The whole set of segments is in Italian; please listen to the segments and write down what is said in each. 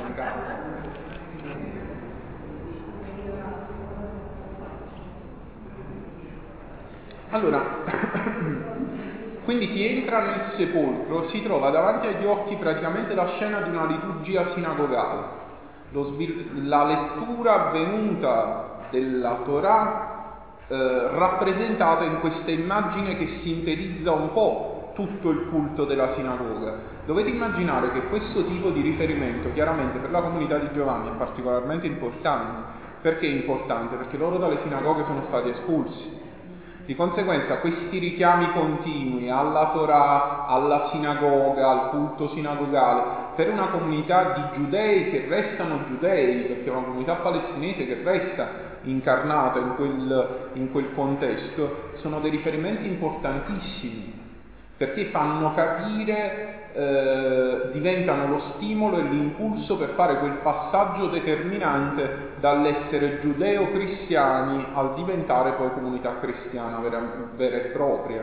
mancato. Allora, quindi si entra nel sepolcro, si trova davanti agli occhi praticamente la scena di una liturgia sinagogale, la lettura avvenuta della Torah rappresentata in questa immagine che sintetizza un po' tutto il culto della sinagoga. Dovete immaginare che questo tipo di riferimento chiaramente per la comunità di Giovanni è particolarmente importante. Perché è importante? Perché loro dalle sinagoghe sono stati espulsi. Di conseguenza questi richiami continui alla Torah, alla sinagoga, al culto sinagogale, per una comunità di giudei che restano giudei, perché è una comunità palestinese che resta incarnata in quel contesto, sono dei riferimenti importantissimi, perché fanno capire, diventano lo stimolo e l'impulso per fare quel passaggio determinante dall'essere giudeo-cristiani al diventare poi comunità cristiana vera e propria.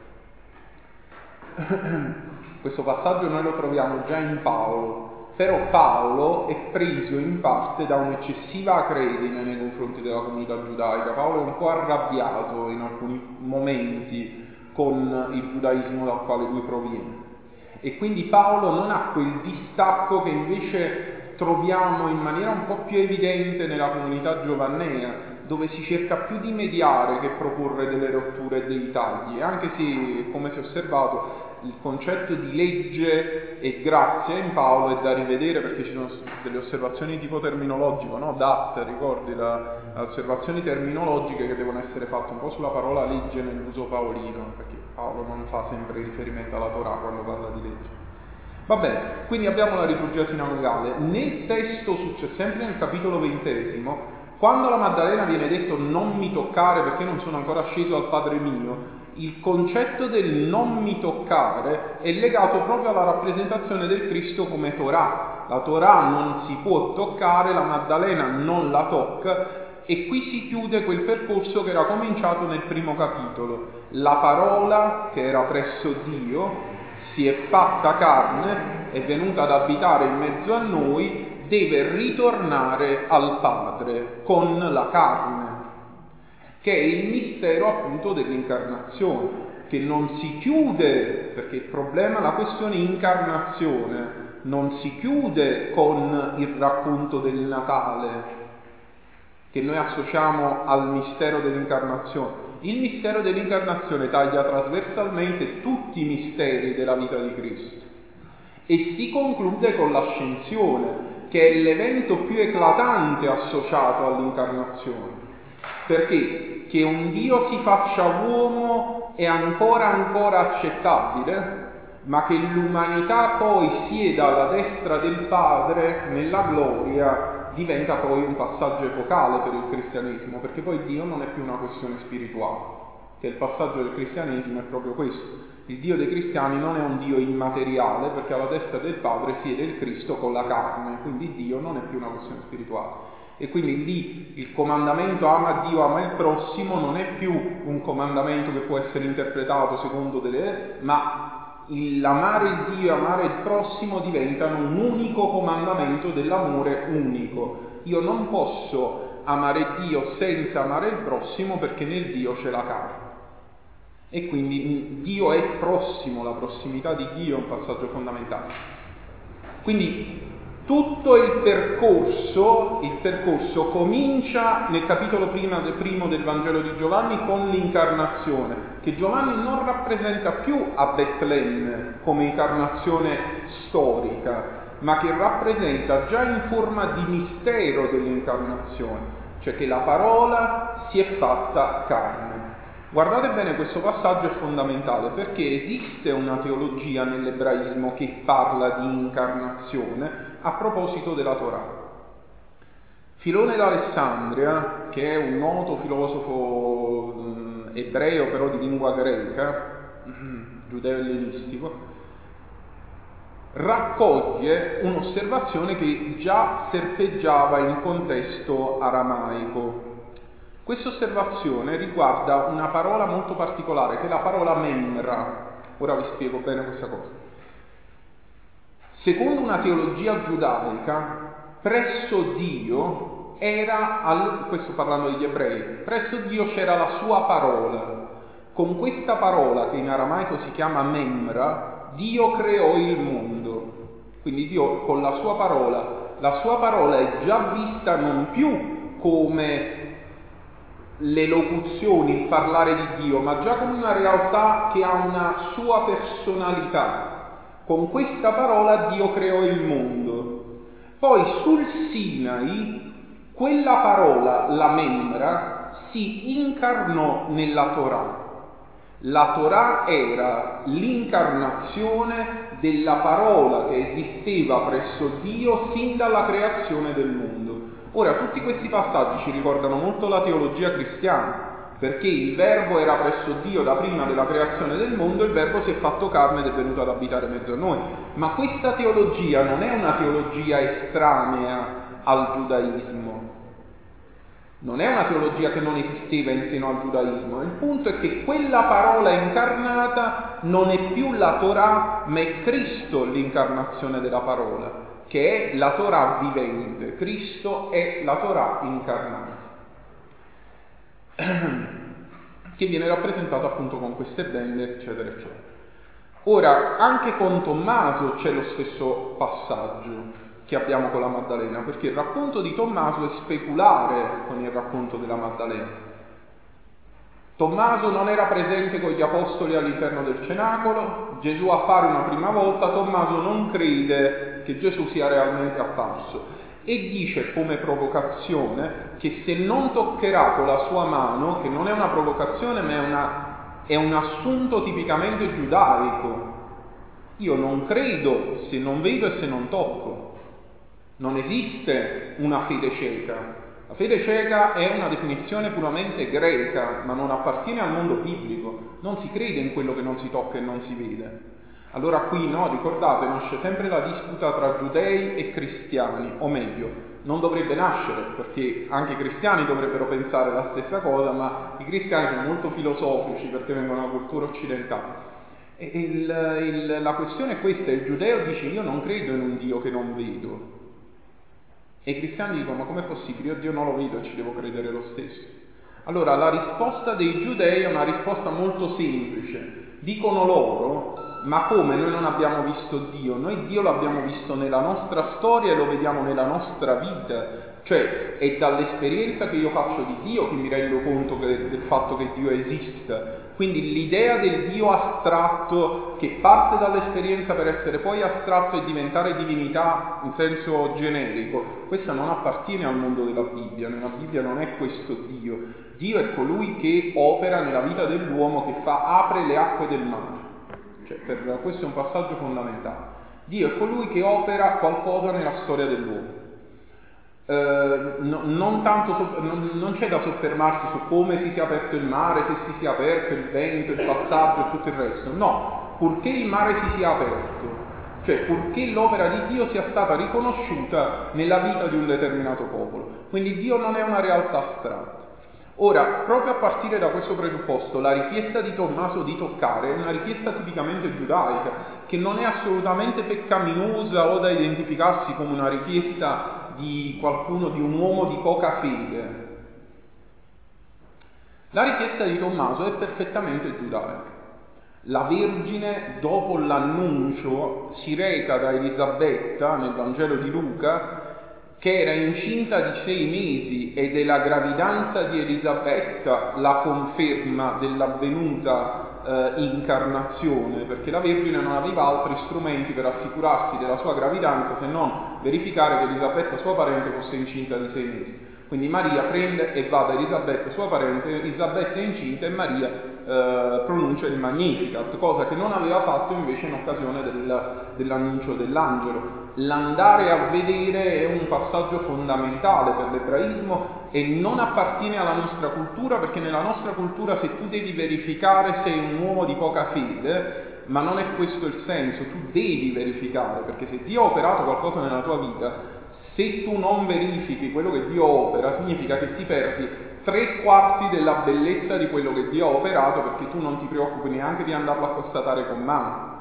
Questo passaggio noi lo troviamo già in Paolo, però Paolo è preso in parte da un'eccessiva acredine nei confronti della comunità giudaica. Paolo è un po' arrabbiato in alcuni momenti con il giudaismo dal quale lui proviene. E quindi Paolo non ha quel distacco che invece troviamo in maniera un po' più evidente nella comunità giovannea, dove si cerca più di mediare che proporre delle rotture e dei tagli, anche se, come si è osservato, il concetto di legge e grazia in Paolo è da rivedere, perché ci sono delle osservazioni di tipo terminologico, no? DAT, ricordi, le osservazioni terminologiche che devono essere fatte un po' sulla parola legge nell'uso paolino, perché Paolo non fa sempre riferimento alla Torah quando parla di legge. Va bene, quindi abbiamo la liturgia sinagogale. Nel testo sempre nel capitolo 20, quando alla Maddalena viene detto non mi toccare perché non sono ancora sceso al Padre mio, il concetto del non mi toccare è legato proprio alla rappresentazione del Cristo come Torah. La Torah non si può toccare, la Maddalena non la tocca, e qui si chiude quel percorso che era cominciato nel primo capitolo. La parola che era presso Dio si è fatta carne, è venuta ad abitare in mezzo a noi, deve ritornare al Padre con la carne, che è il mistero appunto dell'incarnazione, che non si chiude, perché il problema, la questione incarnazione non si chiude con il racconto del Natale, che noi associamo al mistero dell'incarnazione. Il mistero dell'incarnazione taglia trasversalmente tutti i misteri della vita di Cristo e si conclude con l'ascensione, che è l'evento più eclatante associato all'incarnazione. Perché che un Dio si faccia uomo è ancora accettabile, ma che l'umanità poi sieda alla destra del Padre nella gloria diventa poi un passaggio epocale per il cristianesimo, perché poi Dio non è più una questione spirituale, che il passaggio del cristianesimo è proprio questo. Il Dio dei cristiani non è un Dio immateriale, perché alla destra del Padre siede il Cristo con la carne, quindi Dio non è più una questione spirituale. E quindi lì il comandamento ama Dio, ama il prossimo non è più un comandamento che può essere interpretato secondo ma l'amare il Dio e amare il prossimo diventano un unico comandamento dell'amore unico. Io non posso amare Dio senza amare il prossimo, perché nel Dio c'è la carne. E quindi Dio è prossimo, la prossimità di Dio è un passaggio fondamentale. Quindi tutto il percorso comincia nel capitolo primo del Vangelo di Giovanni con l'incarnazione, che Giovanni non rappresenta più a Betlemme come incarnazione storica, ma che rappresenta già in forma di mistero dell'incarnazione, cioè che la parola si è fatta carne. Guardate bene, questo passaggio è fondamentale perché esiste una teologia nell'ebraismo che parla di incarnazione a proposito della Torah. Filone d'Alessandria, che è un noto filosofo ebreo però di lingua greca, giudeo-ellenistico, raccoglie un'osservazione che già serpeggiava in contesto aramaico. Questa osservazione riguarda una parola molto particolare, che è la parola memra. Ora vi spiego bene questa cosa. Secondo una teologia giudaica, presso Dio era, questo parlando degli ebrei, presso Dio c'era la sua parola. Con questa parola, che in aramaico si chiama Memra, Dio creò il mondo. Quindi Dio con la sua parola è già vista non più come le locuzioni, il parlare di Dio, ma già come una realtà che ha una sua personalità. Con questa parola Dio creò il mondo. Poi sul Sinai, quella parola, la Memra, si incarnò nella Torah. La Torah era l'incarnazione della parola che esisteva presso Dio sin dalla creazione del mondo. Ora, tutti questi passaggi ci ricordano molto la teologia cristiana, perché il Verbo era presso Dio da prima della creazione del mondo, il Verbo si è fatto carne ed è venuto ad abitare in mezzo a noi. Ma questa teologia non è una teologia estranea al giudaismo. Non è una teologia che non esisteva in seno al giudaismo. Il punto è che quella parola incarnata non è più la Torah, ma è Cristo l'incarnazione della parola, che è la Torah vivente. Cristo è la Torah incarnata, che viene rappresentata appunto con queste bende, eccetera, eccetera. Ora, anche con Tommaso c'è lo stesso passaggio che abbiamo con la Maddalena, perché il racconto di Tommaso è speculare con il racconto della Maddalena. Tommaso non era presente con gli apostoli all'interno del cenacolo, Gesù appare una prima volta, Tommaso non crede che Gesù sia realmente apparso e dice come provocazione che se non toccherà con la sua mano, che non è una provocazione ma è un assunto tipicamente giudaico, io non credo se non vedo e se non tocco. Non esiste una fede cieca. La fede cieca è una definizione puramente greca, ma non appartiene al mondo biblico. Non si crede in quello che non si tocca e non si vede. Allora qui, no, ricordate, nasce sempre la disputa tra giudei e cristiani, o meglio, non dovrebbe nascere, perché anche i cristiani dovrebbero pensare la stessa cosa, ma i cristiani sono molto filosofici perché vengono dalla cultura occidentale. La questione è questa: il giudeo dice io non credo in un Dio che non vedo. E i cristiani dicono, ma com'è possibile? Io Dio non lo vedo e ci devo credere lo stesso. Allora, la risposta dei giudei è una risposta molto semplice. Dicono loro, ma come noi non abbiamo visto Dio? Noi Dio l'abbiamo visto nella nostra storia e lo vediamo nella nostra vita. Cioè, è dall'esperienza che io faccio di Dio che mi rendo conto del fatto che Dio esista. Quindi l'idea del Dio astratto, che parte dall'esperienza per essere poi astratto e diventare divinità in senso generico, questa non appartiene al mondo della Bibbia. Nella Bibbia non è questo Dio. Dio è colui che opera nella vita dell'uomo, che apre le acque del mare. Questo è un passaggio fondamentale. Dio è colui che opera qualcosa nella storia dell'uomo. Non c'è da soffermarsi su come si sia aperto il mare, se si sia aperto il vento, il passaggio e tutto il resto. No, purché il mare si sia aperto, cioè purché l'opera di Dio sia stata riconosciuta nella vita di un determinato popolo. Quindi Dio non è una realtà astratta. Ora, proprio a partire da questo presupposto, la richiesta di Tommaso di toccare è una richiesta tipicamente giudaica, che non è assolutamente peccaminosa o da identificarsi come una richiesta di qualcuno, di un uomo di poca fede. La richiesta di Tommaso è perfettamente giudaica. La Vergine, dopo l'annuncio, si reca da Elisabetta, nel Vangelo di Luca, che era incinta di 6 mesi, ed è la gravidanza di Elisabetta la conferma dell'avvenuta incarnazione, perché la Vergine non aveva altri strumenti per assicurarsi della sua gravidanza se non verificare che Elisabetta, sua parente, fosse incinta di 6 mesi. Quindi Maria prende e va da Elisabetta, sua parente, Elisabetta è incinta e Maria pronuncia il Magnificat, cosa che non aveva fatto invece in occasione dell'annuncio dell'angelo. L'andare a vedere è un passaggio fondamentale per l'ebraismo e non appartiene alla nostra cultura, perché nella nostra cultura se tu devi verificare sei un uomo di poca fede, ma non è questo il senso. Tu devi verificare, perché se Dio ha operato qualcosa nella tua vita, se tu non verifichi quello che Dio opera, significa che ti perdi 3/4 della bellezza di quello che Dio ha operato, perché tu non ti preoccupi neanche di andarlo a constatare con mano.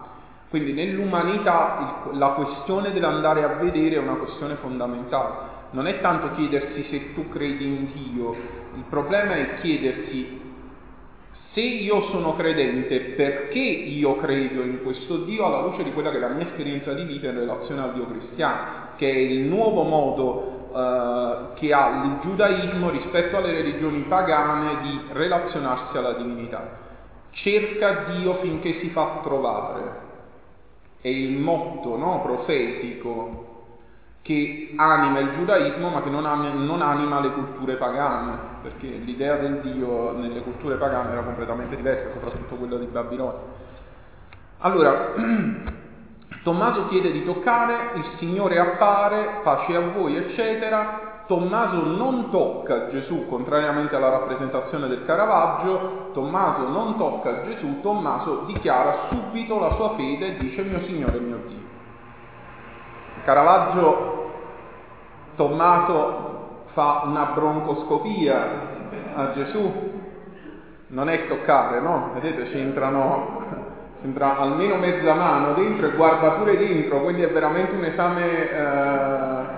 Quindi nell'umanità la questione dell'andare a vedere è una questione fondamentale. Non è tanto chiedersi se tu credi in Dio, il problema è chiedersi se io sono credente, perché io credo in questo Dio alla luce di quella che è la mia esperienza di vita in relazione al Dio cristiano, che è il nuovo modo che ha il giudaismo rispetto alle religioni pagane di relazionarsi alla divinità. Cerca Dio finché si fa trovare. È il motto, no, profetico che anima il giudaismo ma che non anima le culture pagane, perché l'idea del Dio nelle culture pagane era completamente diversa, soprattutto quella di Babilonia. Allora, Tommaso chiede di toccare, il Signore appare, pace a voi, eccetera. Tommaso non tocca Gesù, contrariamente alla rappresentazione del Caravaggio. Tommaso non tocca Gesù, Tommaso dichiara subito la sua fede e dice mio Signore e mio Dio. Caravaggio, Tommaso fa una broncoscopia a Gesù, non è toccare, no? Vedete, ci entra almeno mezza mano dentro e guarda pure dentro, quindi è veramente un esame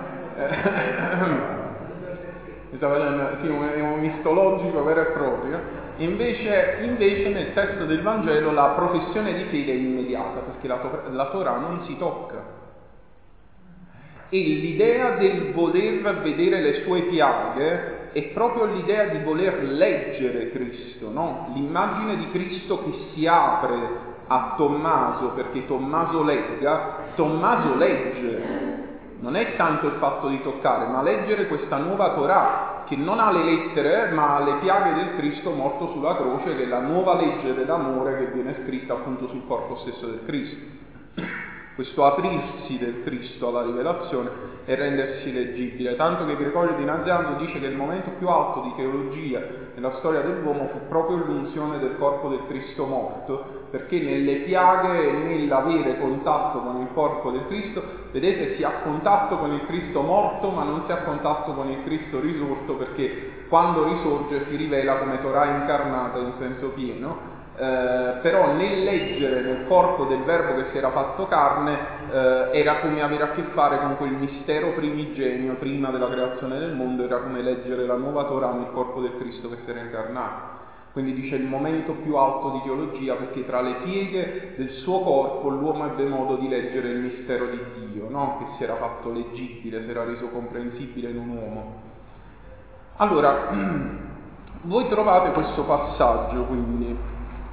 sì, un istologico vero e proprio. Invece nel testo del Vangelo la professione di fede è immediata, perché la Torah non si tocca. E l'idea del voler vedere le sue piaghe è proprio l'idea di voler leggere Cristo, no? L'immagine di Cristo che si apre a Tommaso perché Tommaso legga, Tommaso legge. Non è tanto il fatto di toccare, ma leggere questa nuova Torah che non ha le lettere, ma ha le piaghe del Cristo morto sulla croce, che è la nuova legge dell'amore che viene scritta appunto sul corpo stesso del Cristo. Questo aprirsi del Cristo alla rivelazione e rendersi leggibile, tanto che Gregorio di Nazianzo dice che il momento più alto di teologia nella storia dell'uomo fu proprio l'unzione del corpo del Cristo morto, perché nelle piaghe e nell'avere contatto con il corpo del Cristo, vedete, si ha contatto con il Cristo morto ma non si ha contatto con il Cristo risorto, perché quando risorge si rivela come Torah incarnata in senso pieno. Però nel leggere nel corpo del Verbo che si era fatto carne era come avere a che fare con quel mistero primigenio prima della creazione del mondo, era come leggere la nuova Torah nel corpo del Cristo che si era incarnato. Quindi dice il momento più alto di teologia, perché tra le pieghe del suo corpo l'uomo ebbe modo di leggere il mistero di Dio, no? Che si era fatto leggibile, si era reso comprensibile in un uomo. Allora, voi trovate questo passaggio quindi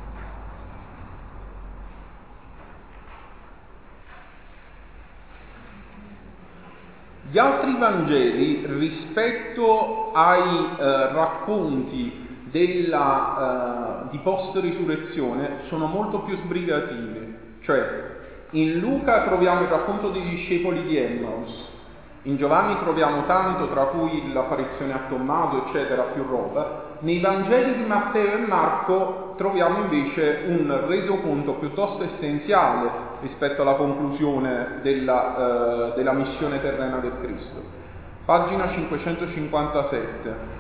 gli altri Vangeli rispetto ai racconti di post-risurrezione sono molto più sbrigativi. Cioè, in Luca troviamo il racconto dei discepoli di Emmaus, in Giovanni troviamo tanto, tra cui l'apparizione a Tommaso, eccetera, più roba. Nei Vangeli di Matteo e Marco troviamo invece un resoconto piuttosto essenziale rispetto alla conclusione della missione terrena del Cristo. Pagina 557.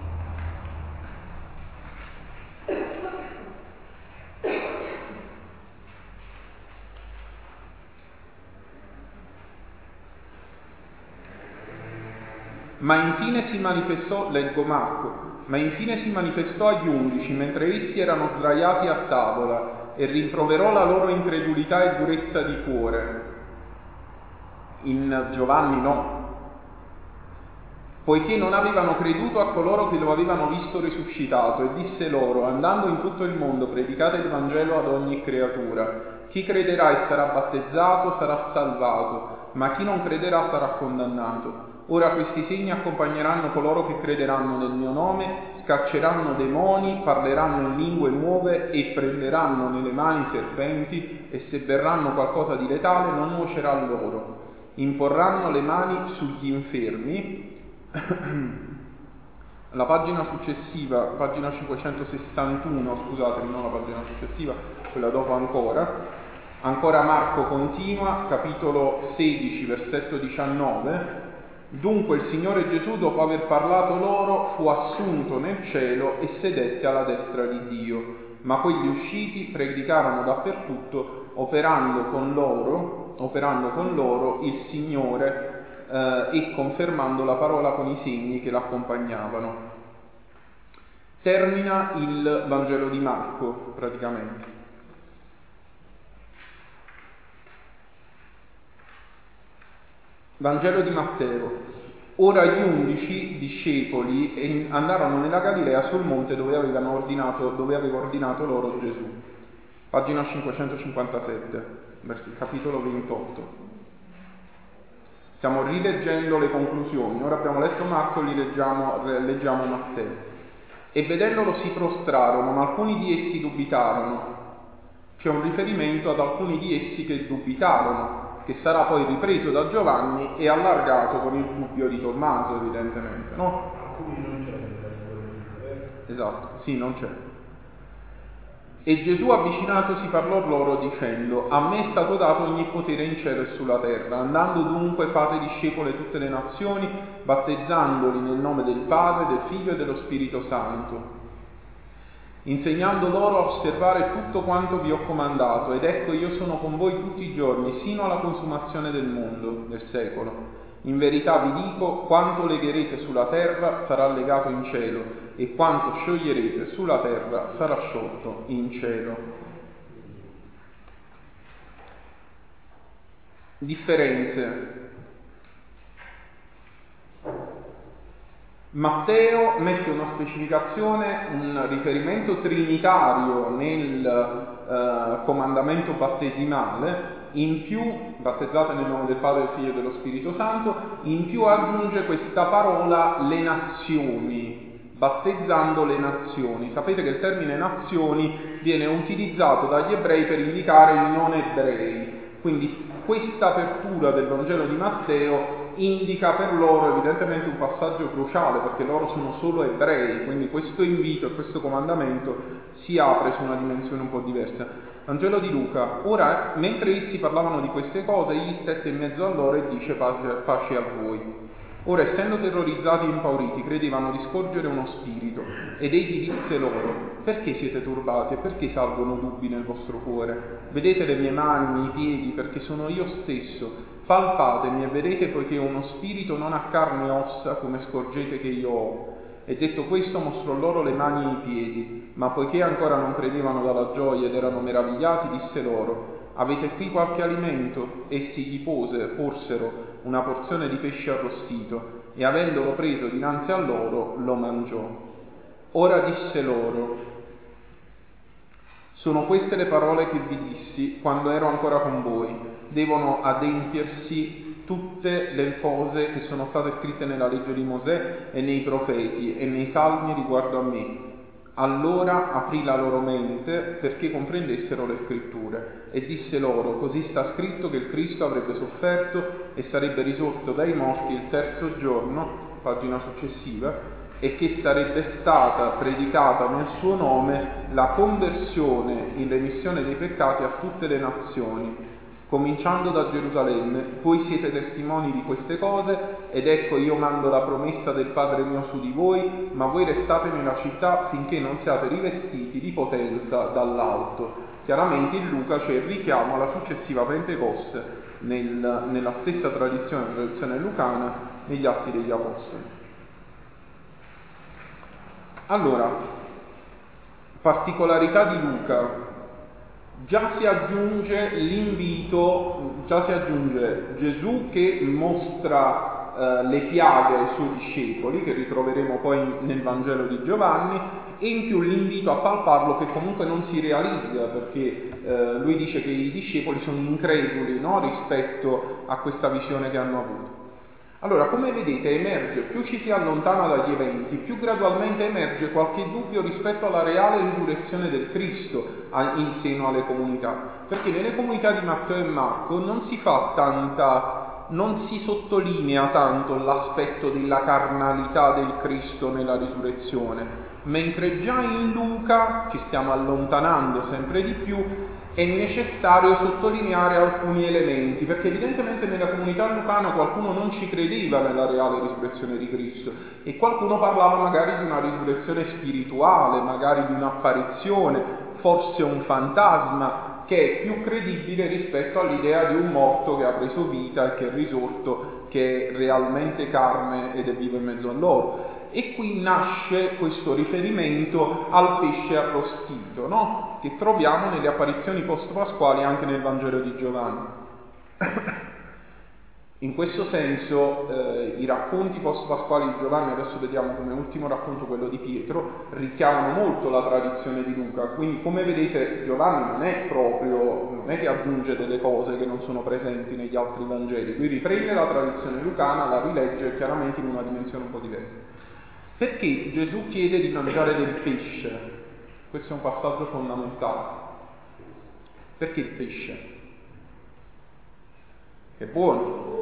Ma infine si manifestò, leggo Marco, ma infine si manifestò agli 11 mentre essi erano sdraiati a tavola e rimproverò la loro incredulità e durezza di cuore. In Giovanni no, poiché non avevano creduto a coloro che lo avevano visto risuscitato, e disse loro: andando in tutto il mondo predicate il Vangelo ad ogni creatura. Chi crederà e sarà battezzato sarà salvato, ma chi non crederà sarà condannato. Ora questi segni accompagneranno coloro che crederanno nel mio nome, scacceranno demoni, parleranno in lingue nuove e prenderanno nelle mani serpenti, e se berranno qualcosa di letale non nuocerà loro. Imporranno le mani sugli infermi. La pagina successiva, pagina 561, scusatemi, non la pagina successiva, quella dopo ancora Marco continua, capitolo 16, versetto 19. Dunque il Signore Gesù, dopo aver parlato loro, fu assunto nel cielo e sedette alla destra di Dio. Ma quelli usciti predicarono dappertutto operando con loro il Signore e confermando la parola con i segni che l'accompagnavano. Termina il Vangelo di Marco, praticamente. Vangelo di Matteo. Ora gli 11 discepoli andarono nella Galilea sul monte dove aveva ordinato loro Gesù. Pagina 557, capitolo 28. Stiamo rileggendo le conclusioni. Ora abbiamo letto Marco, leggiamo Matteo. E vedendolo si prostrarono, ma alcuni di essi dubitarono. C'è un riferimento ad alcuni di essi che dubitarono, che sarà poi ripreso da Giovanni e allargato con il dubbio di Tommaso, evidentemente, no? Alcuni non c'è. Esatto, sì, non c'è. E Gesù avvicinatosi parlò loro dicendo: a me è stato dato ogni potere in cielo e sulla terra. Andando dunque fate discepoli tutte le nazioni, battezzandoli nel nome del Padre, del Figlio e dello Spirito Santo, insegnando loro a osservare tutto quanto vi ho comandato, ed ecco io sono con voi tutti i giorni, sino alla consumazione del mondo, del secolo. In verità vi dico, quanto legherete sulla terra sarà legato in cielo, e quanto scioglierete sulla terra sarà sciolto in cielo. Differenze. Matteo mette una specificazione, un riferimento trinitario nel comandamento battesimale, in più, battezzate nel nome del Padre, del Figlio e dello Spirito Santo, in più aggiunge questa parola le nazioni, battezzando le nazioni. Sapete che il termine nazioni viene utilizzato dagli ebrei per indicare i non ebrei, quindi questa apertura del Vangelo di Matteo indica per loro evidentemente un passaggio cruciale, perché loro sono solo ebrei, quindi questo invito e questo comandamento si apre su una dimensione un po' diversa. Vangelo di Luca. Ora, mentre essi parlavano di queste cose, egli stette in mezzo a loro e dice: pace a voi. Ora, essendo terrorizzati e impauriti, credevano di scorgere uno spirito, ed egli disse loro: perché siete turbati e perché salgono dubbi nel vostro cuore? Vedete le mie mani, i miei piedi, perché sono io stesso. Palpatemi e vedete, poiché uno spirito non ha carne e ossa, come scorgete che io ho. E detto questo mostrò loro le mani e i piedi, ma poiché ancora non credevano dalla gioia ed erano meravigliati, disse loro: avete qui qualche alimento? Essi gli porsero una porzione di pesce arrostito, e avendolo preso dinanzi a loro lo mangiò. Ora disse loro: sono queste le parole che vi dissi quando ero ancora con voi. Devono adempiersi tutte le cose che sono state scritte nella legge di Mosè e nei profeti e nei salmi riguardo a me. Allora aprì la loro mente perché comprendessero le scritture, e disse loro: così sta scritto che il Cristo avrebbe sofferto e sarebbe risorto dai morti il terzo giorno, pagina successiva, e che sarebbe stata predicata nel suo nome la conversione in remissione dei peccati a tutte le nazioni, cominciando da Gerusalemme. Voi siete testimoni di queste cose, ed ecco io mando la promessa del Padre mio su di voi, ma voi restate nella città finché non siate rivestiti di potenza dall'alto. Chiaramente in Luca c'è il richiamo alla successiva Pentecoste nella stessa tradizione lucana, negli Atti degli Apostoli. Allora, particolarità di Luca, già si aggiunge Gesù che mostra le piaghe ai suoi discepoli, che ritroveremo poi nel Vangelo di Giovanni, e in più l'invito a palparlo, che comunque non si realizza, perché lui dice che i discepoli sono increduli, no? Rispetto a questa visione che hanno avuto. Allora, come vedete, emerge, più ci si allontana dagli eventi, più gradualmente emerge qualche dubbio rispetto alla reale risurrezione del Cristo in seno alle comunità, perché nelle comunità di Matteo e Marco non si sottolinea tanto l'aspetto della carnalità del Cristo nella risurrezione, mentre già in Luca, ci stiamo allontanando sempre di più, è necessario sottolineare alcuni elementi, perché evidentemente nella comunità lucana qualcuno non ci credeva nella reale risurrezione di Cristo e qualcuno parlava magari di una risurrezione spirituale, magari di un'apparizione, forse un fantasma che è più credibile rispetto all'idea di un morto che ha preso vita e che è risorto, che è realmente carne ed è vivo in mezzo a loro. E qui nasce questo riferimento al pesce arrostito, no? Che troviamo nelle apparizioni post-pasquali anche nel Vangelo di Giovanni. In questo senso i racconti post-pasquali di Giovanni, adesso vediamo come ultimo racconto quello di Pietro, richiamano molto la tradizione di Luca, quindi come vedete Giovanni non è che aggiunge delle cose che non sono presenti negli altri Vangeli, lui riprende la tradizione lucana, la rilegge chiaramente in una dimensione un po' diversa. Perché Gesù chiede di mangiare del pesce? Questo è un passaggio fondamentale. Perché il pesce? È buono.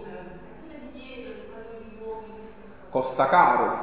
Costa caro.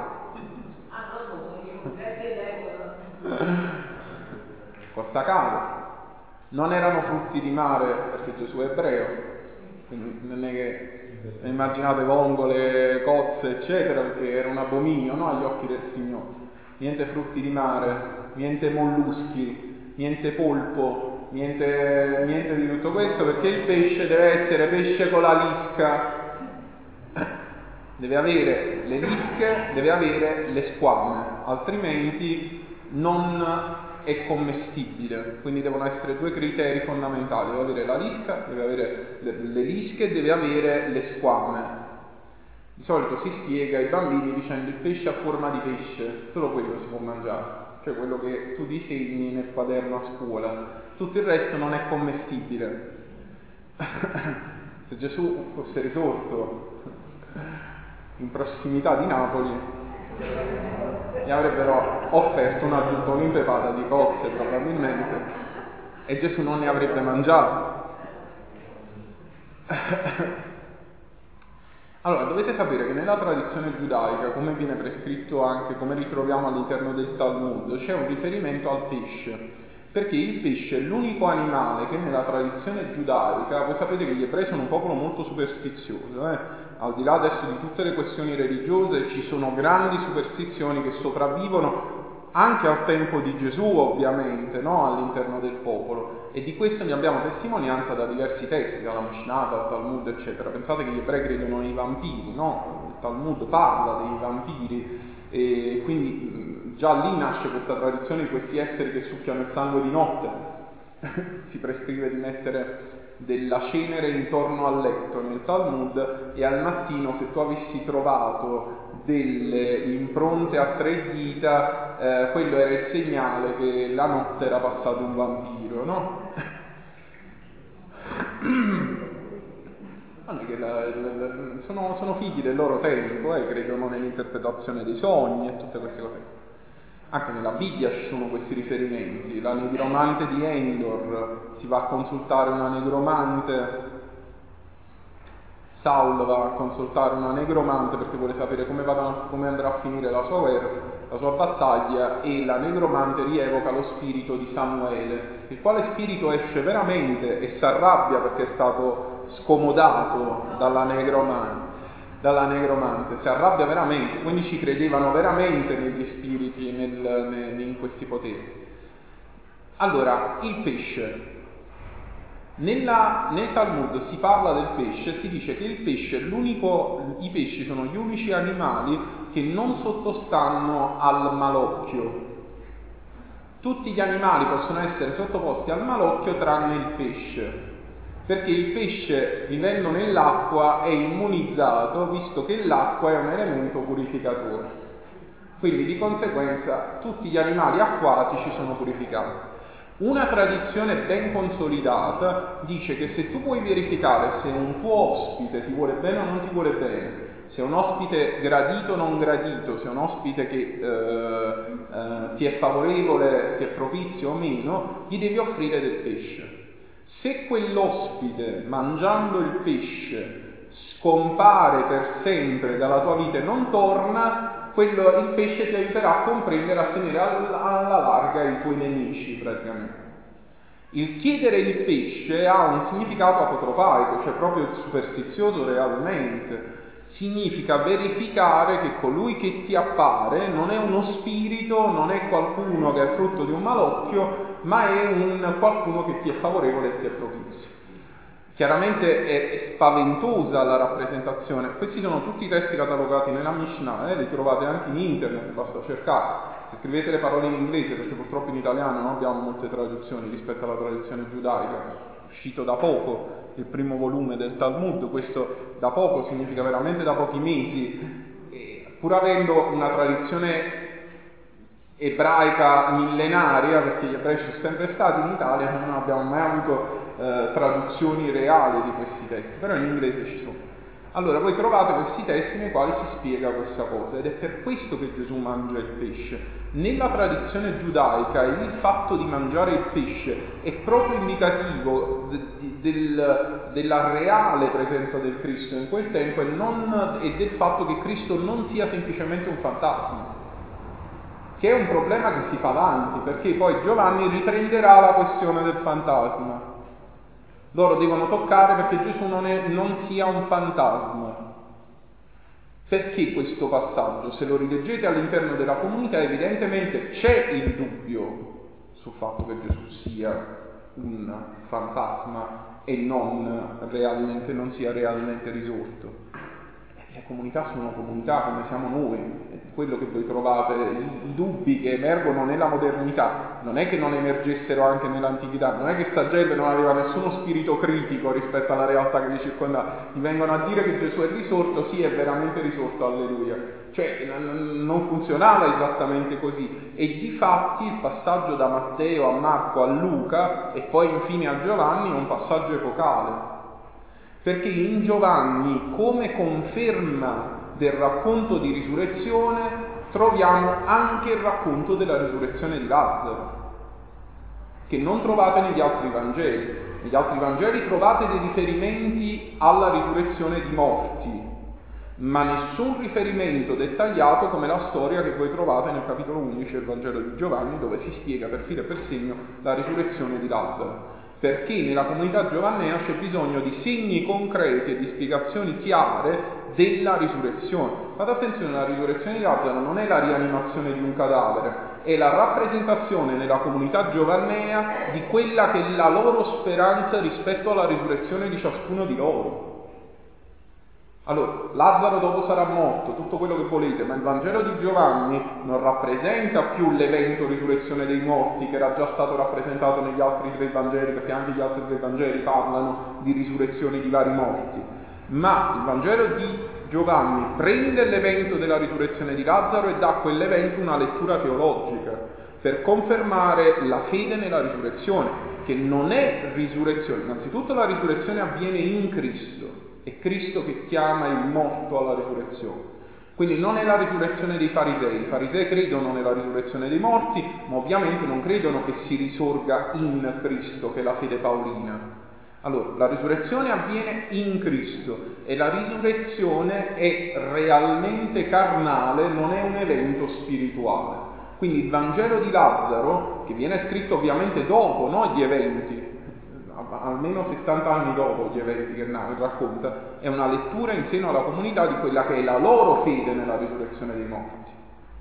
Costa caro. Non erano frutti di mare perché Gesù è ebreo, quindi non è che immaginate vongole, cozze eccetera, perché era un abominio, no, agli occhi del Signore. Niente frutti di mare, niente molluschi, niente polpo, niente di tutto questo, perché il pesce deve essere pesce con la lisca, deve avere le lische, deve avere le squame, altrimenti non è commestibile. Quindi devono essere due criteri fondamentali: deve avere la lisca, deve avere le lische e deve avere le squame. Di solito si spiega ai bambini dicendo il pesce ha forma di pesce, solo quello si può mangiare, cioè quello che tu disegni nel quaderno a scuola, tutto il resto non è commestibile. Se Gesù fosse risorto in prossimità di Napoli gli avrebbero offerto un'impepata di cozze probabilmente e Gesù non ne avrebbe mangiato. Allora, dovete sapere che nella tradizione giudaica, come viene prescritto anche, come ritroviamo all'interno del Talmud, c'è un riferimento al pesce, perché il pesce è l'unico animale che nella tradizione giudaica, voi sapete che gli ebrei sono un popolo molto superstizioso, al di là adesso di tutte le questioni religiose, ci sono grandi superstizioni che sopravvivono anche al tempo di Gesù, ovviamente, no? All'interno del popolo, e di questo ne abbiamo testimonianza da diversi testi, dalla Mishnah, dal Talmud, eccetera. Pensate che gli ebrei credono nei vampiri, no? Il Talmud parla dei vampiri, e quindi già lì nasce questa tradizione di questi esseri che succhiano il sangue di notte. Si prescrive di mettere della cenere intorno al letto nel Talmud, e al mattino, se tu avessi trovato delle impronte a 3 dita, quello era il segnale che la notte era passato un vampiro, no? Non è che sono figli del loro tempo, credono nell'interpretazione dei sogni e tutte queste cose. Anche nella Bibbia ci sono questi riferimenti. La negromante di Endor, si va a consultare una negromante. Saul va a consultare una negromante perché vuole sapere come andrà a finire la sua guerra, la sua battaglia, e la negromante rievoca lo spirito di Samuele, il quale spirito esce veramente e si arrabbia perché è stato scomodato dalla negromante, si arrabbia veramente, quindi ci credevano veramente negli spiriti, in questi poteri. Allora, il pesce. Nel Talmud si parla del pesce, si dice che il pesce i pesci sono gli unici animali che non sottostanno al malocchio. Tutti gli animali possono essere sottoposti al malocchio tranne il pesce, perché il pesce, vivendo nell'acqua, è immunizzato, visto che l'acqua è un elemento purificatore. Quindi di conseguenza tutti gli animali acquatici sono purificati. Una tradizione ben consolidata dice che se tu puoi verificare se un tuo ospite ti vuole bene o non ti vuole bene, se è un ospite gradito o non gradito, se è un ospite che ti è favorevole, ti è propizio o meno, gli devi offrire del pesce. Se quell'ospite, mangiando il pesce, scompare per sempre dalla tua vita e non torna, il pesce ti aiuterà a comprendere, a tenere alla larga i tuoi nemici praticamente. Il chiedere il pesce ha un significato apotropaico, cioè proprio il superstizioso realmente. Significa verificare che colui che ti appare non è uno spirito, non è qualcuno che è frutto di un malocchio, ma è un qualcuno che ti è favorevole e ti è propizio. Chiaramente è spaventosa la rappresentazione. Questi sono tutti i testi catalogati nella Mishnah, li trovate anche in internet, basta cercare. Se scrivete le parole in inglese, perché purtroppo in italiano non abbiamo molte traduzioni rispetto alla tradizione giudaica, è uscito da poco il primo volume del Talmud, questo da poco significa veramente da pochi mesi, pur avendo una tradizione ebraica millenaria, perché gli ebrei ci sono sempre stati in Italia, non abbiamo mai avuto traduzioni reali di questi testi, però in inglese ci sono. Allora voi trovate questi testi nei quali si spiega questa cosa, ed è per questo che Gesù mangia il pesce. Nella tradizione giudaica il fatto di mangiare il pesce è proprio indicativo della reale presenza del Cristo in quel tempo e del fatto che Cristo non sia semplicemente un fantasma, che è un problema che si fa avanti, perché poi Giovanni riprenderà la questione del fantasma. Loro devono toccare perché Gesù non sia un fantasma. Perché questo passaggio? Se lo rileggete all'interno della comunità, evidentemente c'è il dubbio sul fatto che Gesù sia un fantasma e non sia realmente risorto. Le comunità sono comunità come siamo noi, è quello che voi trovate, i dubbi che emergono nella modernità, non è che non emergessero anche nell'antichità, non è che sta gente non aveva nessuno spirito critico rispetto alla realtà che vi circonda, gli vengono a dire che Gesù è risorto, sì, è veramente risorto, alleluia, cioè non funzionava esattamente così, e difatti il passaggio da Matteo a Marco a Luca e poi infine a Giovanni è un passaggio epocale. Perché in Giovanni, come conferma del racconto di risurrezione, troviamo anche il racconto della risurrezione di Lazzaro, che non trovate negli altri Vangeli. Negli altri Vangeli trovate dei riferimenti alla risurrezione di morti, ma nessun riferimento dettagliato come la storia che voi trovate nel capitolo 11 del Vangelo di Giovanni, dove si spiega per filo e per segno la risurrezione di Lazzaro. Perché nella comunità giovannea c'è bisogno di segni concreti e di spiegazioni chiare della risurrezione. Fate attenzione, la risurrezione di Lazzaro non è la rianimazione di un cadavere, è la rappresentazione nella comunità giovannea di quella che è la loro speranza rispetto alla risurrezione di ciascuno di loro. Allora, Lazzaro dopo sarà morto, tutto quello che volete, ma il Vangelo di Giovanni non rappresenta più l'evento risurrezione dei morti che era già stato rappresentato negli altri 3 Vangeli, perché anche gli altri 3 Vangeli parlano di risurrezione di vari morti, ma il Vangelo di Giovanni prende l'evento della risurrezione di Lazzaro e dà a quell'evento una lettura teologica per confermare la fede nella risurrezione, che non è risurrezione. Innanzitutto la risurrezione avviene in Cristo. È Cristo che chiama il morto alla risurrezione. Quindi non è la risurrezione dei farisei. I farisei credono nella risurrezione dei morti, ma ovviamente non credono che si risorga in Cristo, che è la fede paolina. Allora, la risurrezione avviene in Cristo e la risurrezione è realmente carnale, non è un evento spirituale. Quindi il Vangelo di Lazzaro, che viene scritto ovviamente dopo, no, gli eventi, almeno 70 anni dopo gli eventi che racconta, è una lettura in seno alla comunità di quella che è la loro fede nella risurrezione dei morti,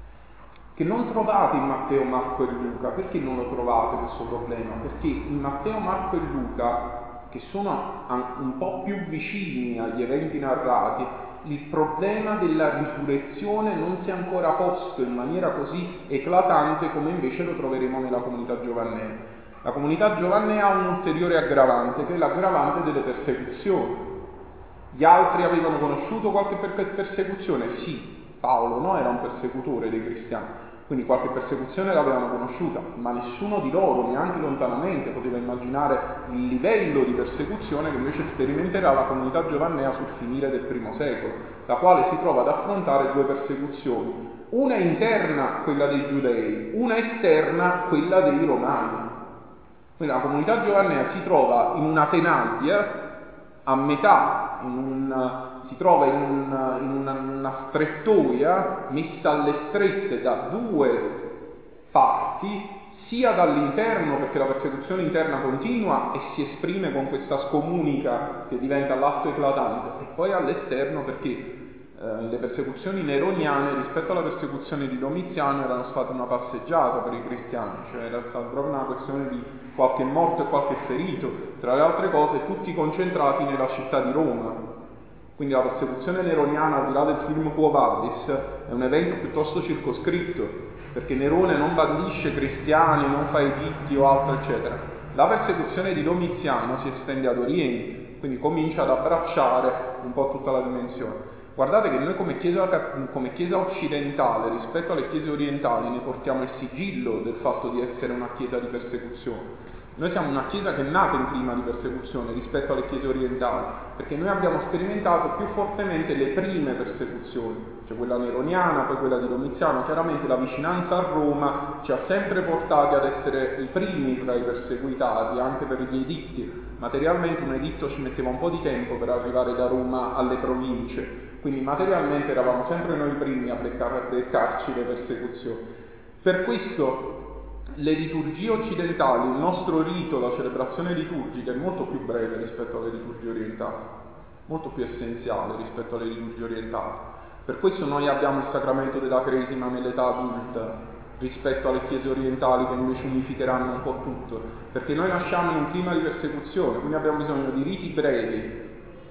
che non trovate in Matteo, Marco e Luca. Perché non lo trovate questo problema? Perché in Matteo, Marco e Luca, che sono un po' più vicini agli eventi narrati, il problema della risurrezione non si è ancora posto in maniera così eclatante come invece lo troveremo nella comunità giovannea. La comunità giovannea ha un ulteriore aggravante, che è l'aggravante delle persecuzioni. Gli altri avevano conosciuto qualche persecuzione? Sì, Paolo no, era un persecutore dei cristiani, quindi qualche persecuzione l'avevano conosciuta, ma nessuno di loro, neanche lontanamente, poteva immaginare il livello di persecuzione che invece sperimenterà la comunità giovannea sul finire del I secolo, la quale si trova ad affrontare 2 persecuzioni, una interna, quella dei giudei, una esterna, quella dei romani. Quindi la comunità giovannea si trova in una tenaglia a metà, si trova in una strettoia messa alle strette da 2 parti, sia dall'interno, perché la persecuzione interna continua e si esprime con questa scomunica che diventa l'atto eclatante, e poi all'esterno perché le persecuzioni neroniane rispetto alla persecuzione di Domiziano erano state una passeggiata per i cristiani, cioè era stata proprio una questione di qualche morto e qualche ferito, tra le altre cose tutti concentrati nella città di Roma. Quindi la persecuzione neroniana, al di là del film Quo Vadis, è un evento piuttosto circoscritto, perché Nerone non bandisce cristiani, non fa editti o altro, eccetera. La persecuzione di Domiziano si estende ad Oriente, quindi comincia ad abbracciare un po' tutta la dimensione. Guardate che noi come chiesa occidentale rispetto alle chiese orientali ne portiamo il sigillo del fatto di essere una chiesa di persecuzione. Noi siamo una chiesa che è nata in clima di persecuzione rispetto alle chiese orientali, perché noi abbiamo sperimentato più fortemente le prime persecuzioni, cioè quella neroniana, poi quella di Domiziano. Chiaramente la vicinanza a Roma ci ha sempre portati ad essere i primi fra i perseguitati, anche per gli editti. Materialmente un editto ci metteva un po' di tempo per arrivare da Roma alle province, quindi materialmente eravamo sempre noi i primi a beccarci le persecuzioni. Per questo le liturgie occidentali, il nostro rito, la celebrazione liturgica è molto più breve rispetto alle liturgie orientali, molto più essenziale rispetto alle liturgie orientali. Per questo noi abbiamo il sacramento della Cresima nell'età adulta rispetto alle chiese orientali che invece unificheranno un po' tutto, perché noi nasciamo in un clima di persecuzione, quindi abbiamo bisogno di riti brevi,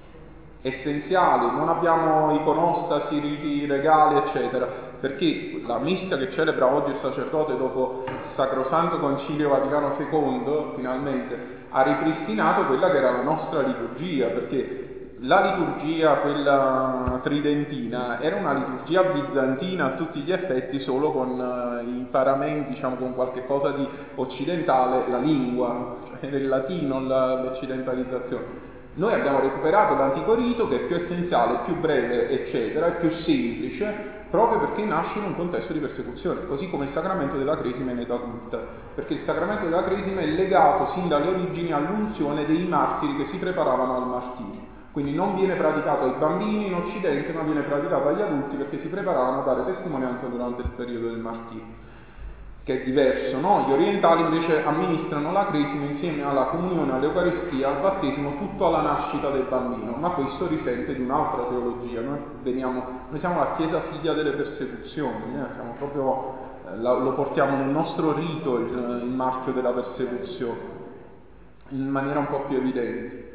essenziali, non abbiamo iconostasi, riti regali, eccetera, perché la messa che celebra oggi il sacerdote dopo il Sacrosanto Concilio Vaticano II finalmente ha ripristinato quella che era la nostra liturgia, perché la liturgia, quella tridentina, era una liturgia bizantina a tutti gli effetti, solo con i paramenti, diciamo, con qualche cosa di occidentale, la lingua, cioè il latino, l'occidentalizzazione. Noi abbiamo recuperato l'antico rito, che è più essenziale, più breve, eccetera, è più semplice, proprio perché nasce in un contesto di persecuzione, così come il sacramento della Cresima in età adulta, perché il sacramento della Cresima è legato sin dalle origini all'unzione dei martiri che si preparavano al martirio. Quindi non viene praticato ai bambini in Occidente, ma viene praticato agli adulti perché si preparavano a dare testimonianza durante il periodo del martirio, che è diverso, no? Gli orientali invece amministrano la Cresima insieme alla comunione, all'Eucaristia, al battesimo, tutto alla nascita del bambino, ma questo risente di un'altra teologia. Noi siamo la Chiesa figlia delle persecuzioni, siamo proprio, lo portiamo nel nostro rito il marchio della persecuzione, in maniera un po' più evidente.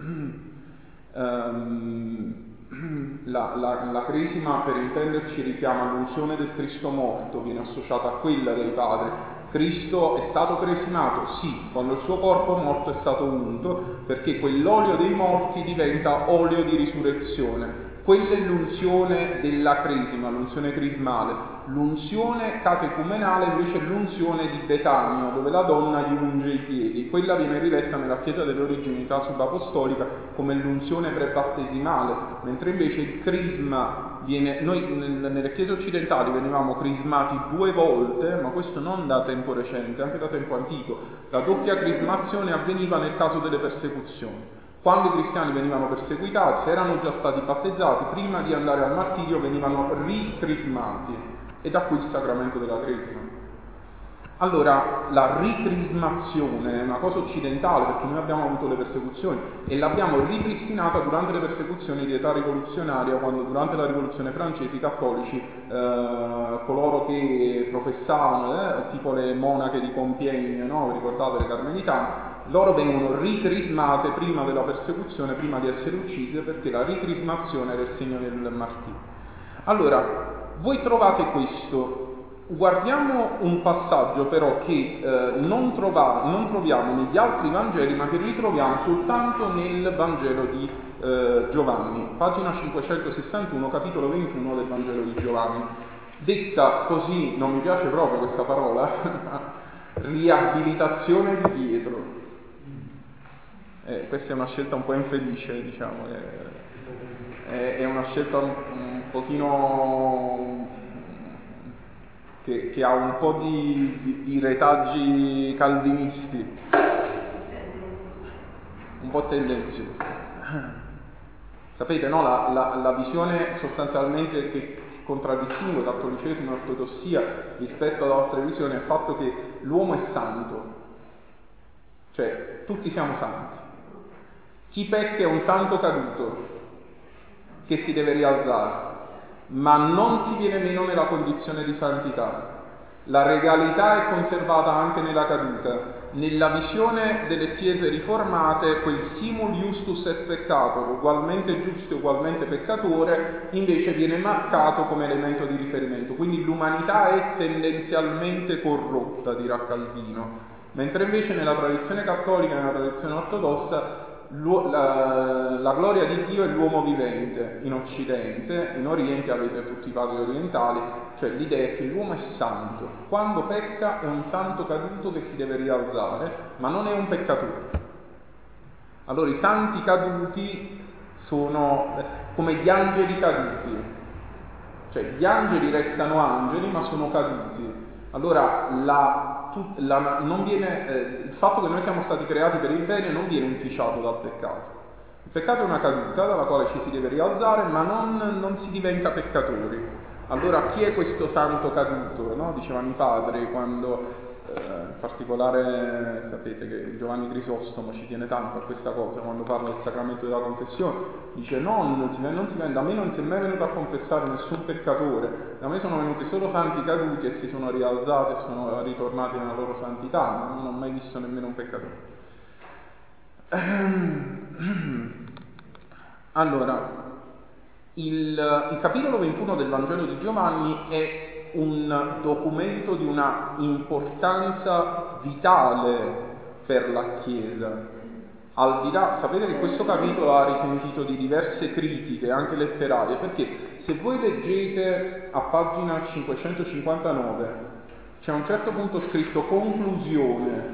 La Cresima, per intenderci, richiama l'unzione del Cristo morto, viene associata a quella dei padri. Cristo è stato cresimato, sì, quando il suo corpo morto è stato unto, perché quell'olio dei morti diventa olio di risurrezione. Quella è l'unzione della Cresima, l'unzione crismale. L'unzione catecumenale invece è l'unzione di Betanio, dove la donna gli unge i piedi. Quella viene riletta nella Chiesa delle Originità subapostolica come l'unzione prebattesimale, mentre invece il crisma noi nelle chiese occidentali venivamo crismati 2 volte, ma questo non da tempo recente, anche da tempo antico. La doppia crismazione avveniva nel caso delle persecuzioni. Quando i cristiani venivano perseguitati, se erano già stati battezzati, prima di andare al martirio venivano ricrismati, e da qui il sacramento della Cresima. Allora, la ricrismazione è una cosa occidentale, perché noi abbiamo avuto le persecuzioni e l'abbiamo ripristinata durante le persecuzioni di età rivoluzionaria, quando durante la rivoluzione francese i cattolici, coloro che professavano, tipo le monache di Compiègne, no? Vi ricordate, le carmelitane, loro vengono ricrismate prima della persecuzione, prima di essere uccise, perché la ricrismazione era il segno del martirio. Allora, voi trovate questo. Guardiamo un passaggio però che non troviamo negli altri Vangeli, ma che ritroviamo soltanto nel Vangelo di Giovanni, pagina 561, capitolo 21 del Vangelo di Giovanni. Detta così, non mi piace proprio questa parola, riabilitazione di Pietro. Questa è una scelta un po' infelice, diciamo, è una scelta un pochino che ha un po' di retaggi calvinisti, un po' tendenziosi. Sapete, no? La visione sostanzialmente che contraddistingue il cattolicesimo e l'ortodossia rispetto ad altre visioni è il fatto che l'uomo è santo, cioè tutti siamo santi. Chi pecca è un santo caduto che si deve rialzare. ma non si viene meno nella condizione di santità. La regalità è conservata anche nella caduta. Nella visione delle chiese riformate, quel simul justus et peccator, ugualmente giusto e ugualmente peccatore, invece viene marcato come elemento di riferimento. Quindi l'umanità è tendenzialmente corrotta, dirà Calvino, mentre invece nella tradizione cattolica e nella tradizione ortodossa la gloria di Dio è l'uomo vivente. In Occidente, in Oriente avete tutti i padri orientali, cioè l'idea è che l'uomo è santo. Quando pecca è un santo caduto che si deve rialzare, ma non è un peccatore. Allora i santi caduti sono come gli angeli caduti, cioè gli angeli restano angeli ma sono caduti. Allora non viene, il fatto che noi siamo stati creati per il bene non viene inficiato dal peccato. Il peccato è una caduta dalla quale ci si deve rialzare, ma non si diventa peccatori. Allora chi è questo santo caduto? No? Dicevano i padri quando, in particolare sapete che Giovanni Crisostomo ci tiene tanto a questa cosa, quando parla del sacramento della confessione, dice da me non si è mai venuto a confessare nessun peccatore, da me sono venuti solo santi caduti e si sono rialzati e sono ritornati nella loro santità, ma non ho mai visto nemmeno un peccatore. Allora, il capitolo 21 del Vangelo di Giovanni è un documento di una importanza vitale per la Chiesa. Al di là, sapete che questo capitolo ha risentito di diverse critiche, anche letterarie, perché se voi leggete a pagina 559, c'è a un certo punto scritto conclusione.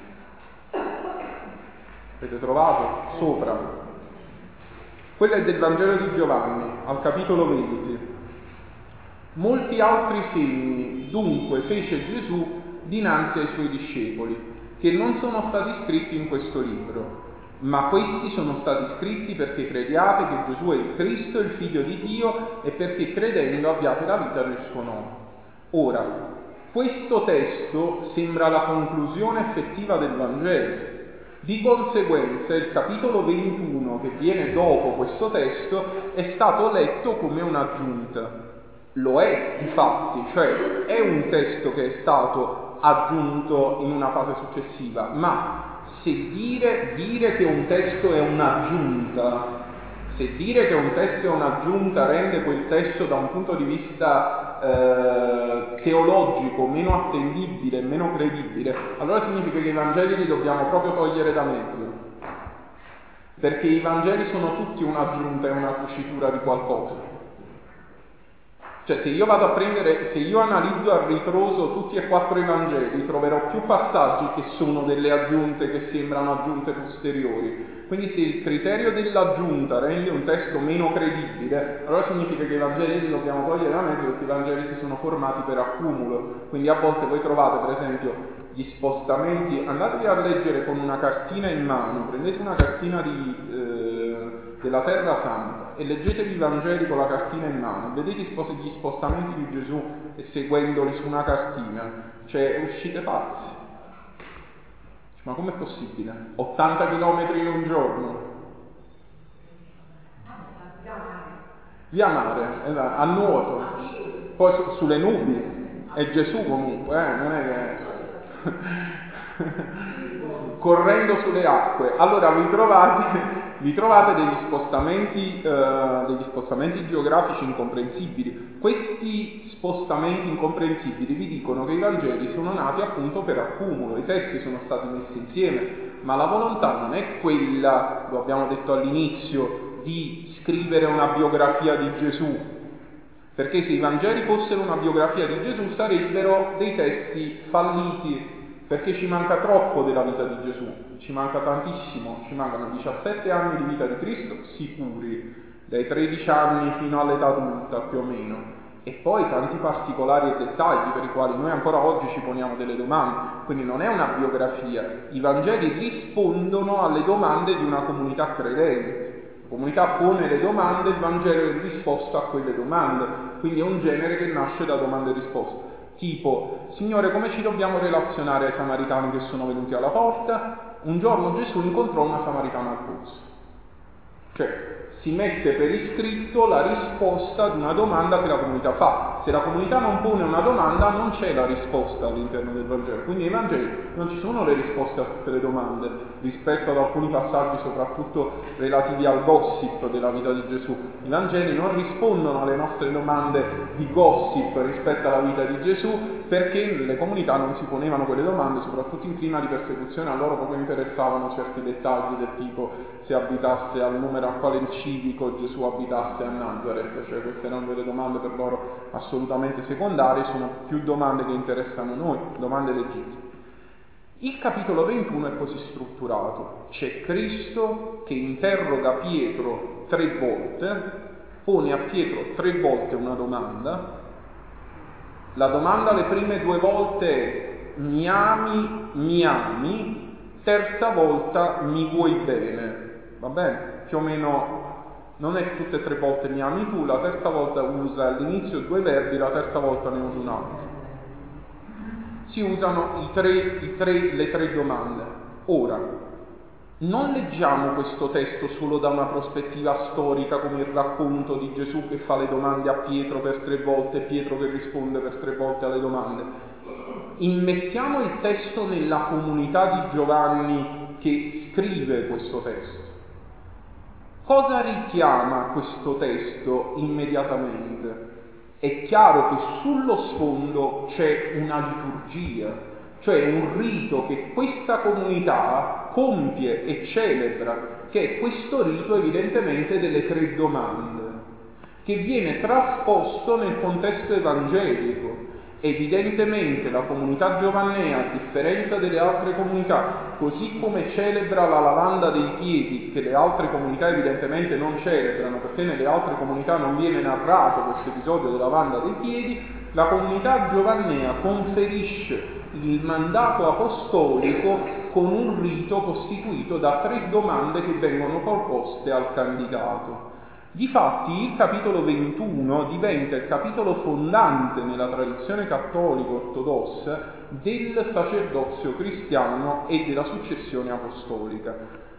Avete trovato? Sopra. Quello è del Vangelo di Giovanni, al capitolo 20. Molti altri segni, dunque, fece Gesù dinanzi ai suoi discepoli, che non sono stati scritti in questo libro, ma questi sono stati scritti perché crediate che Gesù è il Cristo, il Figlio di Dio, e perché credendo abbiate la vita nel suo nome. Ora, questo testo sembra la conclusione effettiva del Vangelo. Di conseguenza il capitolo 21, che viene dopo questo testo, è stato letto come un'aggiunta. Lo è, difatti, cioè è un testo che è stato aggiunto in una fase successiva, ma se dire che un testo è un'aggiunta, se dire che un testo è un'aggiunta rende quel testo da un punto di vista teologico meno attendibile, meno credibile, allora significa che i Vangeli li dobbiamo proprio togliere da mezzo, perché i Vangeli sono tutti un'aggiunta e una cucitura di qualcosa. Cioè se io analizzo a ritroso tutti e 4 i Vangeli, troverò più passaggi che sono delle aggiunte che sembrano aggiunte posteriori. Quindi se il criterio dell'aggiunta rende un testo meno credibile, allora significa che i Vangeli li dobbiamo togliere da mezzo, perché i Vangeli si sono formati per accumulo. Quindi a volte voi trovate, per esempio, gli spostamenti, andatevi a leggere con una cartina in mano, prendete una cartina della Terra Santa e leggetevi i Vangeli con la cartina in mano, vedete gli spostamenti di Gesù e seguendoli su una cartina, cioè uscite pazzi. Ma com'è possibile? 80 km in un giorno? Via mare, a nuoto, poi sulle nubi, è Gesù comunque, non è che... correndo sulle acque. Allora vi trovate degli spostamenti geografici incomprensibili. Questi spostamenti incomprensibili vi dicono che i Vangeli sono nati appunto per accumulo, i testi sono stati messi insieme, ma la volontà non è quella, lo abbiamo detto all'inizio, di scrivere una biografia di Gesù, perché se i Vangeli fossero una biografia di Gesù sarebbero dei testi falliti, perché ci manca troppo della vita di Gesù, ci manca tantissimo, ci mancano 17 anni di vita di Cristo sicuri, dai 13 anni fino all'età adulta più o meno, e poi tanti particolari e dettagli per i quali noi ancora oggi ci poniamo delle domande, quindi non è una biografia, i Vangeli rispondono alle domande di una comunità credente, la comunità pone le domande, il Vangelo è risposta a quelle domande, quindi è un genere che nasce da domande e risposte. Tipo, Signore, come ci dobbiamo relazionare ai samaritani che sono venuti alla porta? Un giorno Gesù incontrò una samaritana al pozzo. Cioè, si mette per iscritto la risposta ad una domanda che la comunità fa. Se la comunità non pone una domanda, non c'è la risposta all'interno del Vangelo. Quindi nei Vangeli non ci sono le risposte a tutte le domande, rispetto ad alcuni passaggi, soprattutto relativi al gossip della vita di Gesù. I Vangeli non rispondono alle nostre domande di gossip rispetto alla vita di Gesù, perché le comunità non si ponevano quelle domande, soprattutto in clima di persecuzione. A loro proprio interessavano certi dettagli del tipo se abitasse al numero, a quale civico Gesù abitasse a Nazareth, cioè queste erano delle domande per loro assolutamente secondarie, sono più domande che interessano noi, domande legittime. Il capitolo 21 è così strutturato: c'è Cristo che interroga Pietro 3 volte, pone a Pietro 3 volte una domanda. La domanda le prime 2 volte è: mi ami, terza volta: mi vuoi bene. Va bene? Più o meno, non è tutte e 3 volte mi ami tu, la terza volta usa all'inizio 2 verbi, la terza volta ne usa un altro. Si usano le 3 domande. Ora, non leggiamo questo testo solo da una prospettiva storica, come il racconto di Gesù che fa le domande a Pietro per 3 volte e Pietro che risponde per 3 volte alle domande. Immettiamo il testo nella comunità di Giovanni che scrive questo testo. Cosa richiama questo testo immediatamente? È chiaro che sullo sfondo c'è una liturgia, cioè un rito che questa comunità compie e celebra, che è questo rito evidentemente delle 3 domande, che viene trasposto nel contesto evangelico. Evidentemente la comunità giovannea, a differenza delle altre comunità, così come celebra la lavanda dei piedi, che le altre comunità evidentemente non celebrano, perché nelle altre comunità non viene narrato questo episodio della lavanda dei piedi, la comunità giovannea conferisce il mandato apostolico con un rito costituito da 3 domande che vengono proposte al candidato. Difatti il capitolo 21 diventa il capitolo fondante nella tradizione cattolica ortodossa del sacerdozio cristiano e della successione apostolica.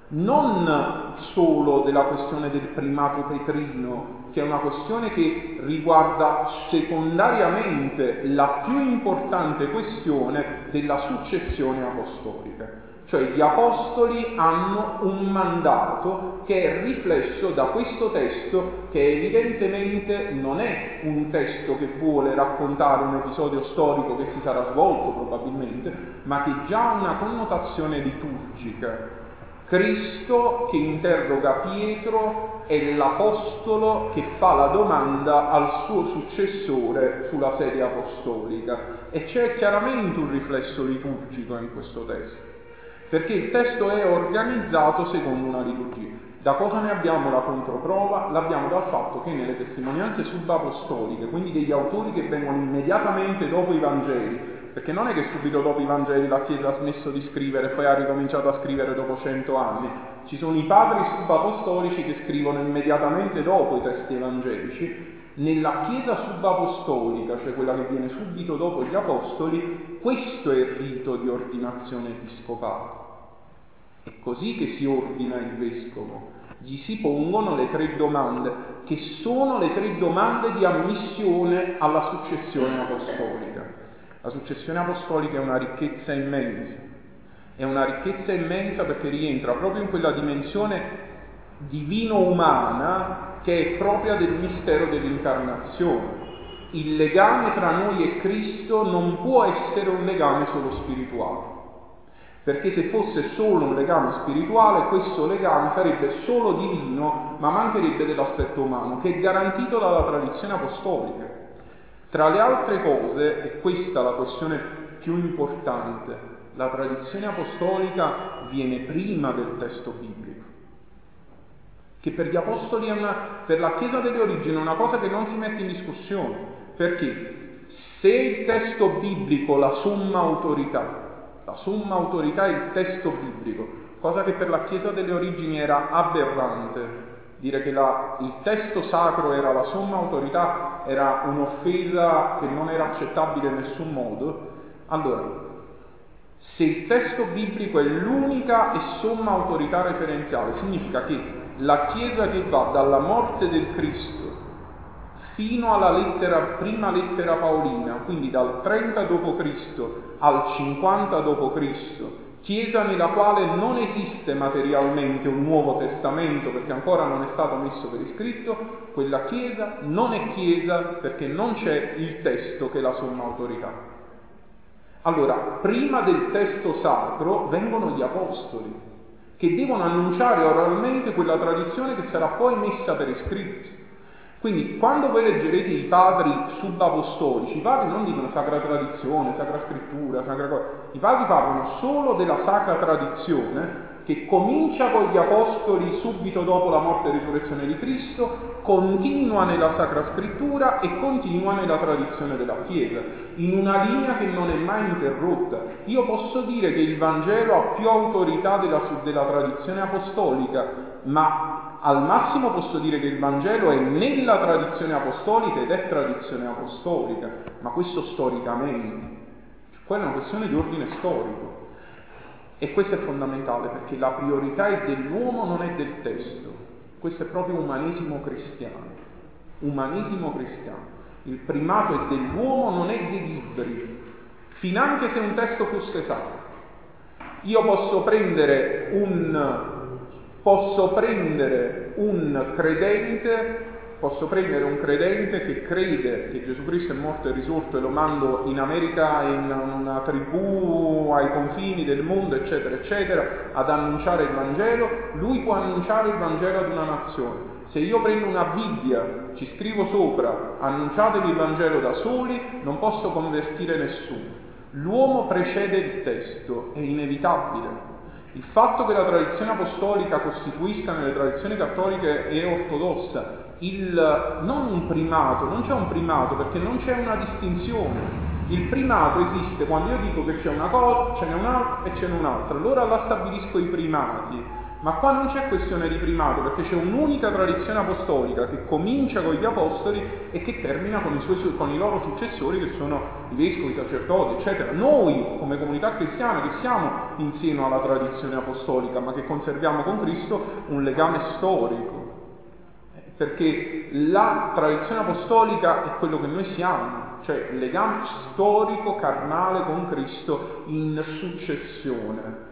Non solo della questione del primato petrino, che è una questione che riguarda secondariamente la più importante questione della successione apostolica. Cioè gli apostoli hanno un mandato che è riflesso da questo testo, che evidentemente non è un testo che vuole raccontare un episodio storico che si sarà svolto probabilmente, ma che già ha una connotazione liturgica. Cristo che interroga Pietro è l'apostolo che fa la domanda al suo successore sulla sedia apostolica, e c'è chiaramente un riflesso liturgico in questo testo, perché il testo è organizzato secondo una liturgia. Da cosa ne abbiamo la controprova? L'abbiamo dal fatto che nelle testimonianze subapostoliche, quindi degli autori che vengono immediatamente dopo i Vangeli, perché non è che subito dopo i Vangeli la Chiesa ha smesso di scrivere e poi ha ricominciato a scrivere dopo 100 anni, ci sono i padri subapostolici che scrivono immediatamente dopo i testi evangelici. Nella Chiesa subapostolica, cioè quella che viene subito dopo gli Apostoli, questo è il rito di ordinazione episcopale. È così che si ordina il vescovo. Gli si pongono le 3 domande, che sono le 3 domande di ammissione alla successione apostolica. La successione apostolica è una ricchezza immensa. È una ricchezza immensa perché rientra proprio in quella dimensione divino-umana che è propria del mistero dell'incarnazione. Il legame tra noi e Cristo non può essere un legame solo spirituale, perché se fosse solo un legame spirituale, questo legame sarebbe solo divino, ma mancherebbe dell'aspetto umano, che è garantito dalla tradizione apostolica. Tra le altre cose, e questa è la questione più importante, la tradizione apostolica viene prima del testo biblico, che per gli apostoli per la Chiesa delle origini è una cosa che non si mette in discussione, perché se il testo biblico, la somma autorità è il testo biblico, cosa che per la Chiesa delle origini era aberrante. Dire che il testo sacro era la somma autorità era un'offesa che non era accettabile in nessun modo. Allora, se il testo biblico è l'unica e somma autorità referenziale, significa che la Chiesa che va dalla morte del Cristo fino alla prima lettera paolina, quindi dal 30 d.C. al 50 d.C., Chiesa nella quale non esiste materialmente un Nuovo Testamento perché ancora non è stato messo per iscritto, quella Chiesa non è Chiesa perché non c'è il testo che la somma autorità. Allora, prima del testo sacro vengono gli apostoli, che devono annunciare oralmente quella tradizione che sarà poi messa per iscritto. Quindi, quando voi leggerete i padri subapostolici, i padri non dicono sacra tradizione, sacra scrittura, sacra cosa. I padri parlano solo della sacra tradizione che comincia con gli apostoli subito dopo la morte e risurrezione di Cristo, continua nella sacra scrittura e continua nella tradizione della Chiesa, in una linea che non è mai interrotta. Io posso dire che il Vangelo ha più autorità della tradizione apostolica, ma al massimo posso dire che il Vangelo è nella tradizione apostolica ed è tradizione apostolica, ma questo storicamente. Quella è una questione di ordine storico. E questo è fondamentale perché la priorità è dell'uomo, non è del testo. Questo è proprio umanesimo cristiano. Umanesimo cristiano. Il primato è dell'uomo, non è dei libri. Finanche se un testo fosse sacro. Io posso prendere un credente che crede che Gesù Cristo è morto e risorto e lo mando in America, in una tribù ai confini del mondo, eccetera, eccetera, ad annunciare il Vangelo. Lui può annunciare il Vangelo ad una nazione. Se io prendo una Bibbia, ci scrivo sopra, annunciatevi il Vangelo da soli, non posso convertire nessuno. L'uomo precede il testo, è inevitabile. Il fatto che la tradizione apostolica costituisca nelle tradizioni cattoliche e ortodossa non un primato, non c'è un primato perché non c'è una distinzione. Il primato esiste quando io dico che c'è una cosa, ce n'è un'altra e ce n'è un'altra, allora là stabilisco i primati. Ma qua non c'è questione di primato perché c'è un'unica tradizione apostolica che comincia con gli apostoli e che termina con i loro successori che sono i vescovi, i sacerdoti, eccetera. Noi come comunità cristiana che siamo in seno alla tradizione apostolica ma che conserviamo con Cristo un legame storico, perché la tradizione apostolica è quello che noi siamo, cioè il legame storico carnale con Cristo in successione.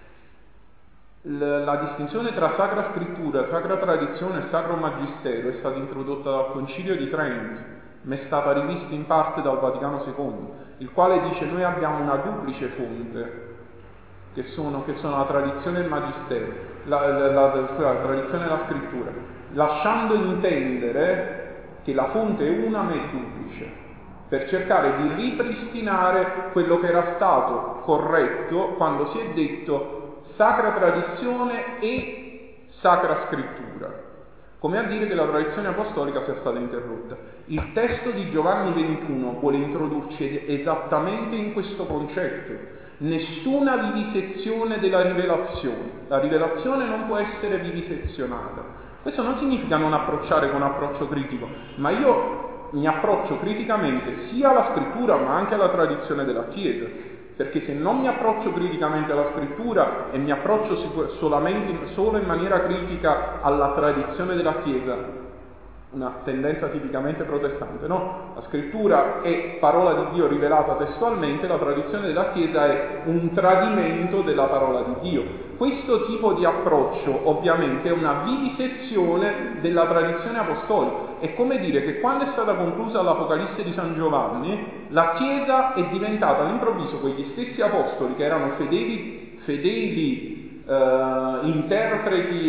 La distinzione tra sacra scrittura, sacra tradizione e sacro magistero è stata introdotta dal Concilio di Trento, ma è stata rivista in parte dal Vaticano II, il quale dice noi abbiamo una duplice fonte, che sono la tradizione e il magistero, la tradizione e la scrittura, lasciando intendere che la fonte è una ma è duplice, per cercare di ripristinare quello che era stato corretto quando si è detto sacra tradizione e sacra scrittura, come a dire che la tradizione apostolica sia stata interrotta. Il testo di Giovanni 21 vuole introdurci esattamente in questo concetto. Nessuna vivisezione della rivelazione. La rivelazione non può essere vivisezionata. Questo non significa non approcciare con approccio critico, ma io mi approccio criticamente sia alla scrittura ma anche alla tradizione della Chiesa. Perché se non mi approccio criticamente alla scrittura e mi approccio solo in maniera critica alla tradizione della Chiesa, una tendenza tipicamente protestante, no? La scrittura è parola di Dio rivelata testualmente, la tradizione della Chiesa è un tradimento della parola di Dio. Questo tipo di approccio ovviamente è una vivisezione della tradizione apostolica. È come dire che quando è stata conclusa l'Apocalisse di San Giovanni, la Chiesa è diventata all'improvviso quegli stessi apostoli che erano fedeli interpreti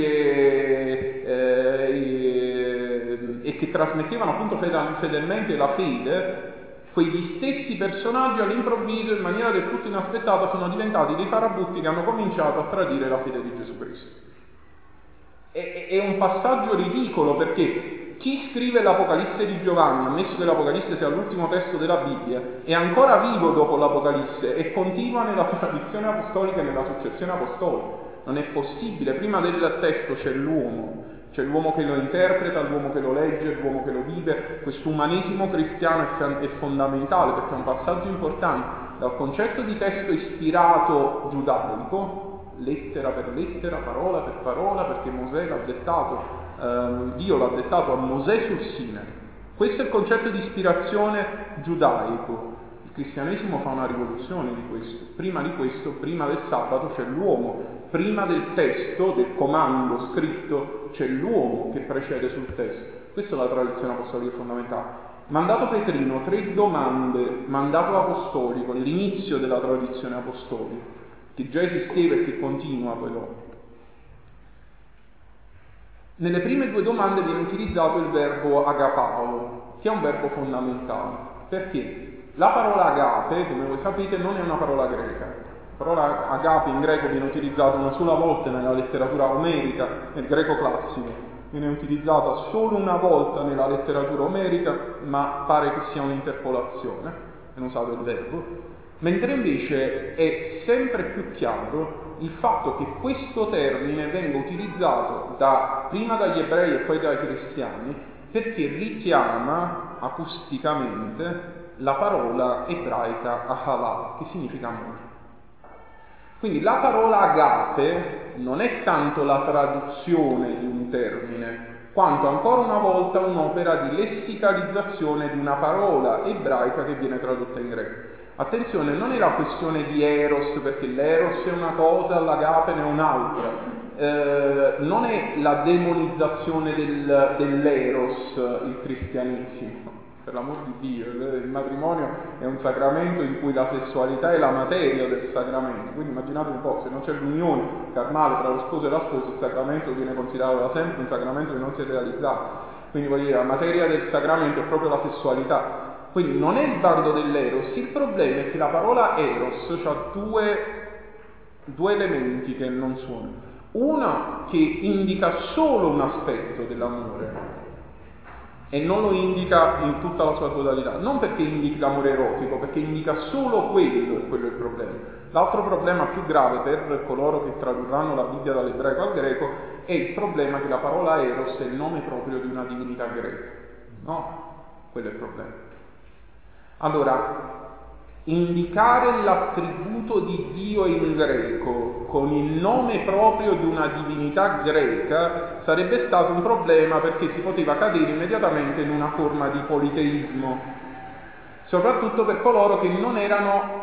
e che trasmettevano appunto fedelmente la fede. Quegli stessi personaggi all'improvviso, in maniera del tutto inaspettata, sono diventati dei farabutti che hanno cominciato a tradire la fede di Gesù Cristo. È un passaggio ridicolo perché chi scrive l'Apocalisse di Giovanni, ammesso che l'Apocalisse sia l'ultimo testo della Bibbia, è ancora vivo dopo l'Apocalisse e continua nella tradizione apostolica e nella successione apostolica. Non è possibile, prima del testo c'è l'uomo che lo interpreta, l'uomo che lo legge, l'uomo che lo vive. Questo umanesimo cristiano è fondamentale perché è un passaggio importante dal concetto di testo ispirato giudaico, lettera per lettera, parola per parola, perché Mosè l'ha dettato, Dio l'ha dettato a Mosè sul Sinai. Questo è il concetto di ispirazione giudaico. Il cristianesimo fa una rivoluzione di questo. Prima di questo, prima del sabato, c'è l'uomo. Prima del testo, del comando scritto, c'è l'uomo che precede sul testo. Questa è la tradizione apostolica fondamentale. Mandato Petrino, 3 domande, mandato apostolico, l'inizio della tradizione apostolica, che già esisteva e che continua poi dopo. Nelle prime 2 domande viene utilizzato il verbo agapao, che è un verbo fondamentale. Perché? La parola agape, come voi sapete, non è una parola greca. La parola agape in greco viene utilizzata una sola volta nella letteratura omerica, nel greco classico. Viene utilizzata solo una volta nella letteratura omerica, ma pare che sia un'interpolazione, viene usato il verbo. Mentre invece è sempre più chiaro il fatto che questo termine venga utilizzato prima dagli ebrei e poi dai cristiani, perché richiama acusticamente la parola ebraica ahavah, che significa amore. Quindi la parola agape non è tanto la traduzione di un termine, quanto ancora una volta un'opera di lessicalizzazione di una parola ebraica che viene tradotta in greco. Attenzione, non è la questione di eros, perché l'eros è una cosa, l'agape ne è un'altra. Non è la demonizzazione dell'eros il cristianesimo. Per l'amor di Dio, il matrimonio è un sacramento in cui la sessualità è la materia del sacramento, quindi immaginate un po', se non c'è l'unione carnale tra lo sposo e la sposa, il sacramento viene considerato da sempre un sacramento che non si è realizzato, quindi voglio dire, la materia del sacramento è proprio la sessualità, quindi non è il bando dell'eros, il problema è che la parola eros ha due elementi che non sono, una che indica solo un aspetto dell'amore, e non lo indica in tutta la sua totalità, non perché indichi l'amore erotico, perché indica solo quello è il problema. L'altro problema più grave per coloro che tradurranno la Bibbia dall'ebraico al greco è il problema che la parola eros è il nome proprio di una divinità greca, no? Quello è il problema. Allora, indicare l'attributo di Dio in greco con il nome proprio di una divinità greca sarebbe stato un problema, perché si poteva cadere immediatamente in una forma di politeismo, soprattutto per coloro che non erano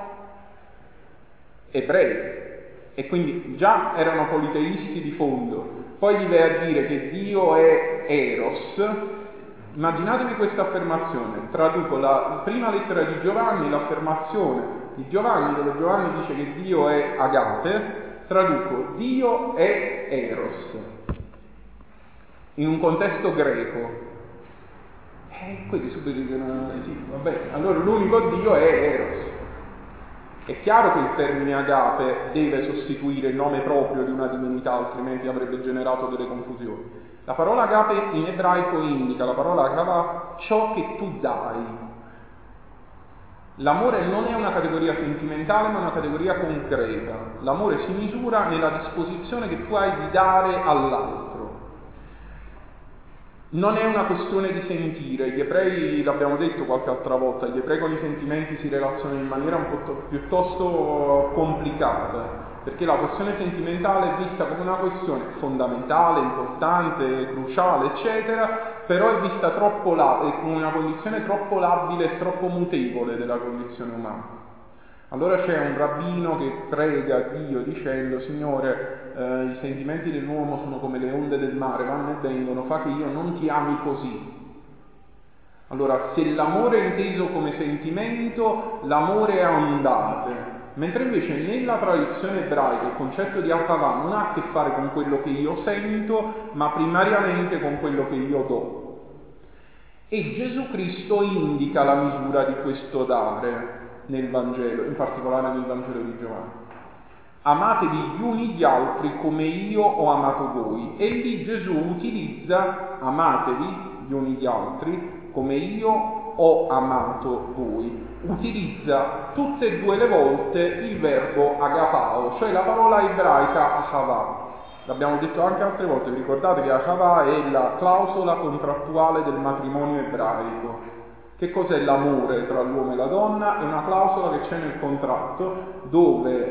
ebrei e quindi già erano politeisti di fondo. Poi gli vai a dire che Dio è Eros. Immaginatevi questa affermazione, traduco la prima lettera di Giovanni, l'affermazione di Giovanni, dove Giovanni dice che Dio è Agape, traduco Dio è Eros, in un contesto greco. Quindi subito dicono, sì, vabbè, allora l'unico Dio è Eros. È chiaro che il termine Agape deve sostituire il nome proprio di una divinità, altrimenti avrebbe generato delle confusioni. La parola agape in ebraico indica, la parola agava, ciò che tu dai. L'amore non è una categoria sentimentale, ma una categoria concreta. L'amore si misura nella disposizione che tu hai di dare all'altro. Non è una questione di sentire. Gli ebrei, l'abbiamo detto qualche altra volta, gli ebrei con i sentimenti si relazionano in maniera un po' piuttosto complicata, perché la questione sentimentale è vista come una questione fondamentale, importante, cruciale, eccetera, però è vista troppo come una condizione troppo labile e troppo mutevole della condizione umana. Allora c'è un rabbino che prega Dio dicendo: Signore, i sentimenti dell'uomo sono come le onde del mare, vanno e vengono, fa che io non ti ami così. Allora, se l'amore è inteso come sentimento, l'amore è a ondate, mentre invece nella tradizione ebraica il concetto di ahavah non ha a che fare con quello che io sento, ma primariamente con quello che io do. E Gesù Cristo indica la misura di questo dare nel Vangelo, in particolare nel Vangelo di Giovanni. Amatevi gli uni gli altri come io ho amato voi. E lì Gesù utilizza amatevi gli uni gli altri come io ho amato voi. Utilizza tutte e due le volte il verbo agapao, cioè la parola ebraica ahavah. L'abbiamo detto anche altre volte, vi ricordate che ahavah è la clausola contrattuale del matrimonio ebraico. Che cos'è l'amore tra l'uomo e la donna? È una clausola che c'è nel contratto dove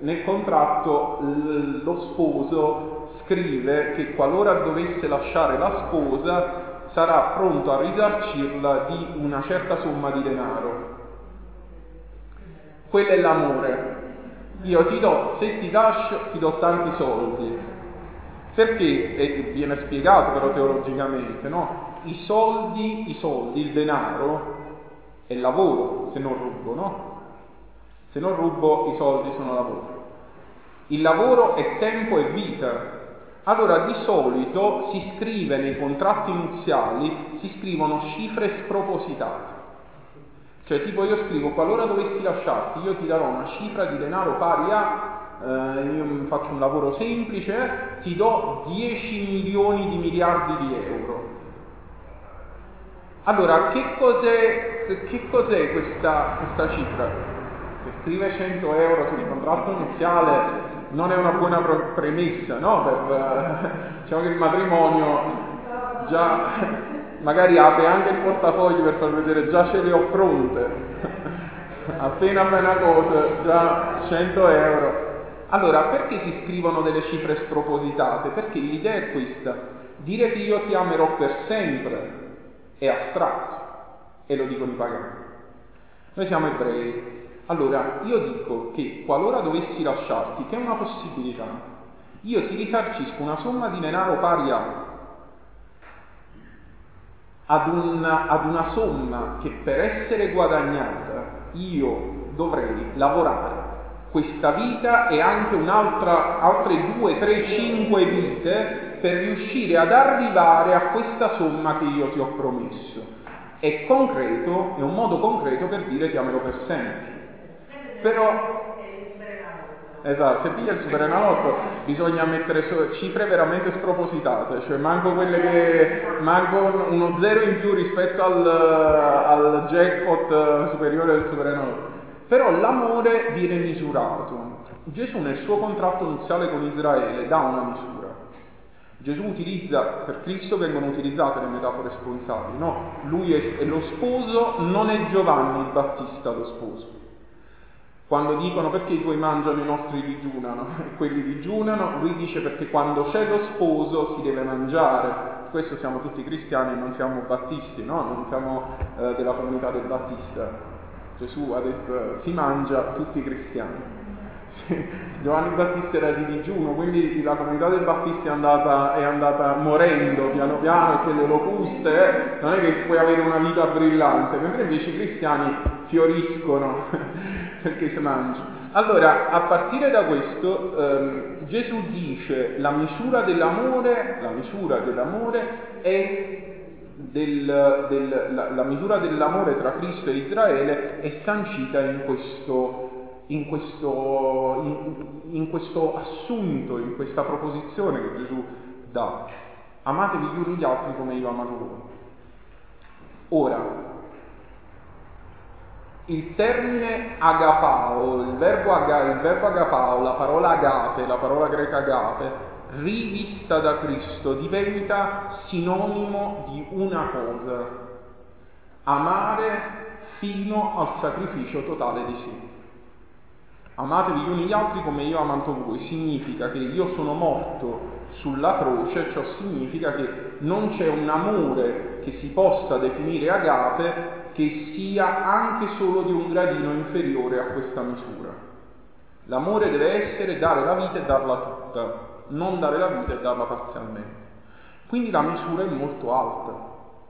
nel contratto lo sposo scrive che qualora dovesse lasciare la sposa sarà pronto a risarcirla di una certa somma di denaro. Quello è l'amore. Io ti do, se ti lascio, ti do tanti soldi. Perché? E viene spiegato però teologicamente, no? I soldi, il denaro è lavoro, se non rubo, no? Se non rubo, i soldi sono lavoro. Il lavoro è tempo e vita. Allora di solito si scrive nei contratti nuziali, si scrivono cifre spropositate. Cioè tipo io scrivo, qualora dovessi lasciarti, io ti darò una cifra di denaro pari a, io faccio un lavoro semplice, ti do 10 milioni di miliardi di euro. Allora, che cos'è questa cifra? Se scrive 100 euro sul contratto nuziale non è una buona premessa, no? Diciamo che il matrimonio già magari apre anche il portafoglio per far vedere già ce le ho pronte. Appena fai una cosa, già 100 euro. Allora, perché si scrivono delle cifre spropositate? Perché l'idea è questa: dire che io ti amerò per sempre è astratto, e lo dicono i pagani. Noi siamo ebrei. Allora, io dico che qualora dovessi lasciarti, che è una possibilità, io ti risarcisco una somma di denaro pari ad una somma che per essere guadagnata io dovrei lavorare questa vita e anche altre 2, 3, 5 vite per riuscire ad arrivare a questa somma che io ti ho promesso. È concreto, è un modo concreto per dire ti amerò per sempre. Però esatto, se piglia il Superenalotto bisogna mettere cifre veramente spropositate, cioè manco uno zero in più rispetto al jackpot superiore del Superenalotto. Però l'amore viene misurato. Gesù nel suo contratto nuziale con Israele dà una misura. Gesù utilizza, per Cristo vengono utilizzate le metafore sponsali, no? Lui è lo sposo, non è Giovanni il Battista lo sposo. Quando dicono perché i tuoi mangiano e i nostri digiunano e quelli digiunano, lui dice perché quando c'è lo sposo si deve mangiare. Questo siamo tutti cristiani, non siamo battisti, no? Non siamo della comunità del Battista. Gesù ha detto si mangia tutti cristiani. Giovanni Battista era di digiuno, quindi la comunità del Battista è andata morendo piano piano, perché le locuste non è che puoi avere una vita brillante, mentre invece i cristiani fioriscono perché si mangia. Allora, a partire da questo, Gesù dice la misura dell'amore è la misura dell'amore tra Cristo e Israele è sancita in questo assunto, in questa proposizione che Gesù dà: amatevi gli uni gli altri come io ho amato voi. Ora, il termine agapao, il verbo agapao, la parola agape, la parola greca agape, rivista da Cristo, diventa sinonimo di una cosa: amare fino al sacrificio totale di sé. Amatevi gli uni gli altri come io ho amato voi, significa che io sono morto sulla croce, ciò significa che non c'è un amore che si possa definire agape che sia anche solo di un gradino inferiore a questa misura. L'amore deve essere dare la vita e darla tutta, non dare la vita e darla parzialmente. Quindi la misura è molto alta.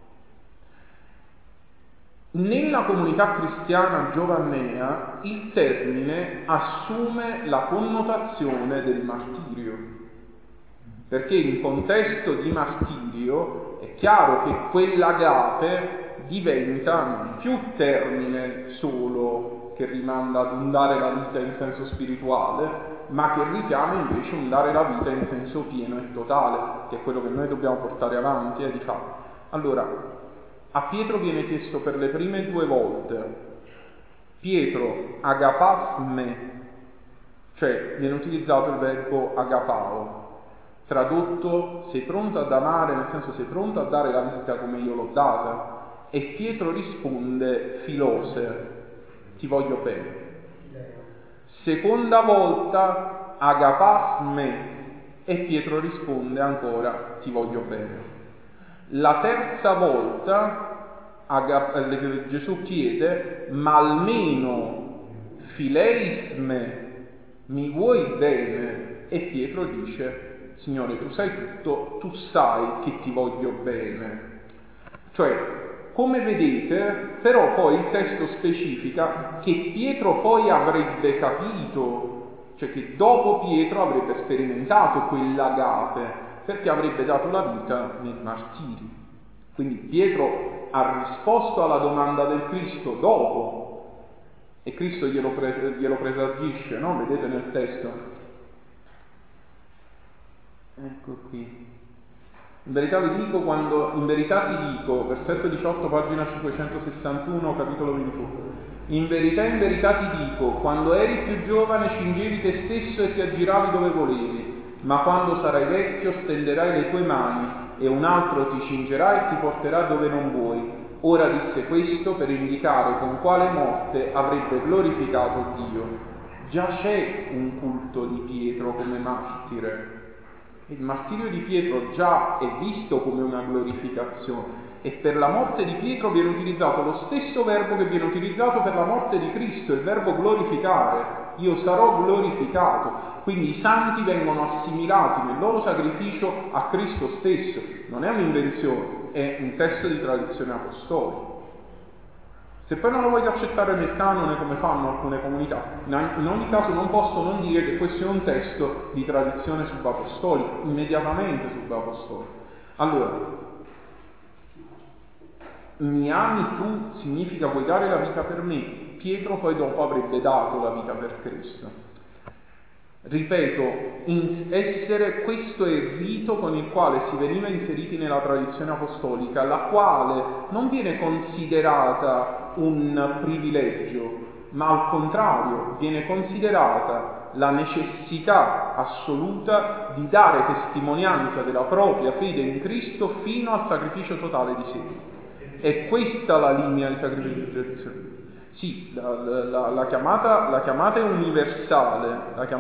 Nella comunità cristiana giovannea il termine assume la connotazione del martirio, perché in contesto di martirio è chiaro che quell'agape diventa non più termine solo che rimanda ad un dare la vita in senso spirituale, ma che richiama invece un dare la vita in senso pieno e totale, che è quello che noi dobbiamo portare avanti di fatto. Allora, a Pietro viene chiesto per le prime 2 volte: Pietro, agapas me, cioè viene utilizzato il verbo agapao, tradotto sei pronto ad amare, nel senso sei pronto a dare la vita come io l'ho data, e Pietro risponde filose, ti voglio bene. seconda volta agapas me, e Pietro risponde ancora ti voglio bene. La terza volta Gesù chiede ma almeno fileis me, mi vuoi bene? E Pietro dice Signore, tu sai tutto, tu sai che ti voglio bene. Cioè, come vedete, però poi il testo specifica che Pietro poi avrebbe capito, cioè che dopo Pietro avrebbe sperimentato quell'agape, perché avrebbe dato la vita nei martiri. Quindi Pietro ha risposto alla domanda del Cristo dopo, e Cristo glielo presagisce, no? Vedete nel testo. Ecco qui. In verità ti dico, versetto 18, pagina 561, capitolo 21. In verità ti dico, quando eri più giovane cingevi te stesso e ti aggiravi dove volevi, ma quando sarai vecchio stenderai le tue mani e un altro ti cingerà e ti porterà dove non vuoi. Ora disse questo per indicare con quale morte avrebbe glorificato Dio. Già c'è un culto di Pietro come martire. Il martirio di Pietro già è visto come una glorificazione, e per la morte di Pietro viene utilizzato lo stesso verbo che viene utilizzato per la morte di Cristo, il verbo glorificare. Io sarò glorificato. Quindi i santi vengono assimilati nel loro sacrificio a Cristo stesso. Non è un'invenzione, è un testo di tradizione apostolica. Se poi non lo voglio accettare nel canone come fanno alcune comunità, in ogni caso non posso non dire che questo è un testo di tradizione subapostolica, immediatamente subapostolica. Allora, mi ami tu significa vuoi dare la vita per me. Pietro poi dopo avrebbe dato la vita per Cristo. Ripeto, questo è il rito con il quale si veniva inseriti nella tradizione apostolica, la quale non viene considerata un privilegio, ma al contrario viene considerata la necessità assoluta di dare testimonianza della propria fede in Cristo fino al sacrificio totale di sé. È questa la linea di sacrificio di tradizione. Sì, la chiamata è universale,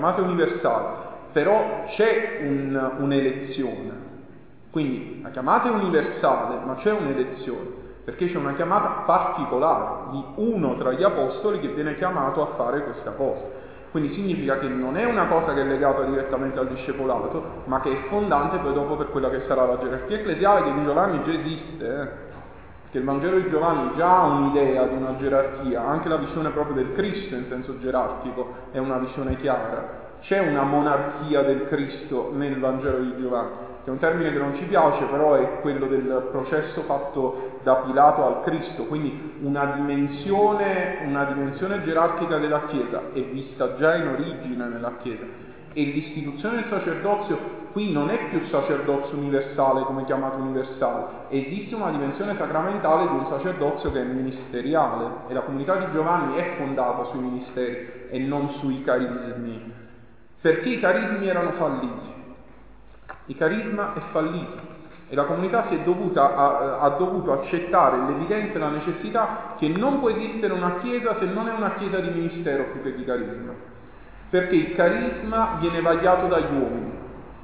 però c'è un'elezione. Quindi la chiamata è universale, ma c'è un'elezione, perché c'è una chiamata particolare di uno tra gli apostoli che viene chiamato a fare questa cosa. Quindi significa che non è una cosa che è legata direttamente al discepolato, ma che è fondante poi dopo per quella che sarà la gerarchia ecclesiale, che in Giovanni già esiste, che il Vangelo di Giovanni già ha un'idea di una gerarchia, anche la visione proprio del Cristo in senso gerarchico è una visione chiara. C'è una monarchia del Cristo nel Vangelo di Giovanni, che è un termine che non ci piace, però è quello del processo fatto da Pilato al Cristo, quindi una dimensione gerarchica della Chiesa è vista già in origine nella Chiesa. E l'istituzione del sacerdozio qui non è più sacerdozio universale come chiamato universale, esiste una dimensione sacramentale di un sacerdozio che è ministeriale, e la comunità di Giovanni è fondata sui ministeri e non sui carismi, perché i carismi erano falliti. Il carisma è fallito e la comunità ha dovuto accettare l'evidenza e la necessità che non può esistere una chiesa se non è una chiesa di ministero più che di carisma, perché il carisma viene vagliato dagli uomini.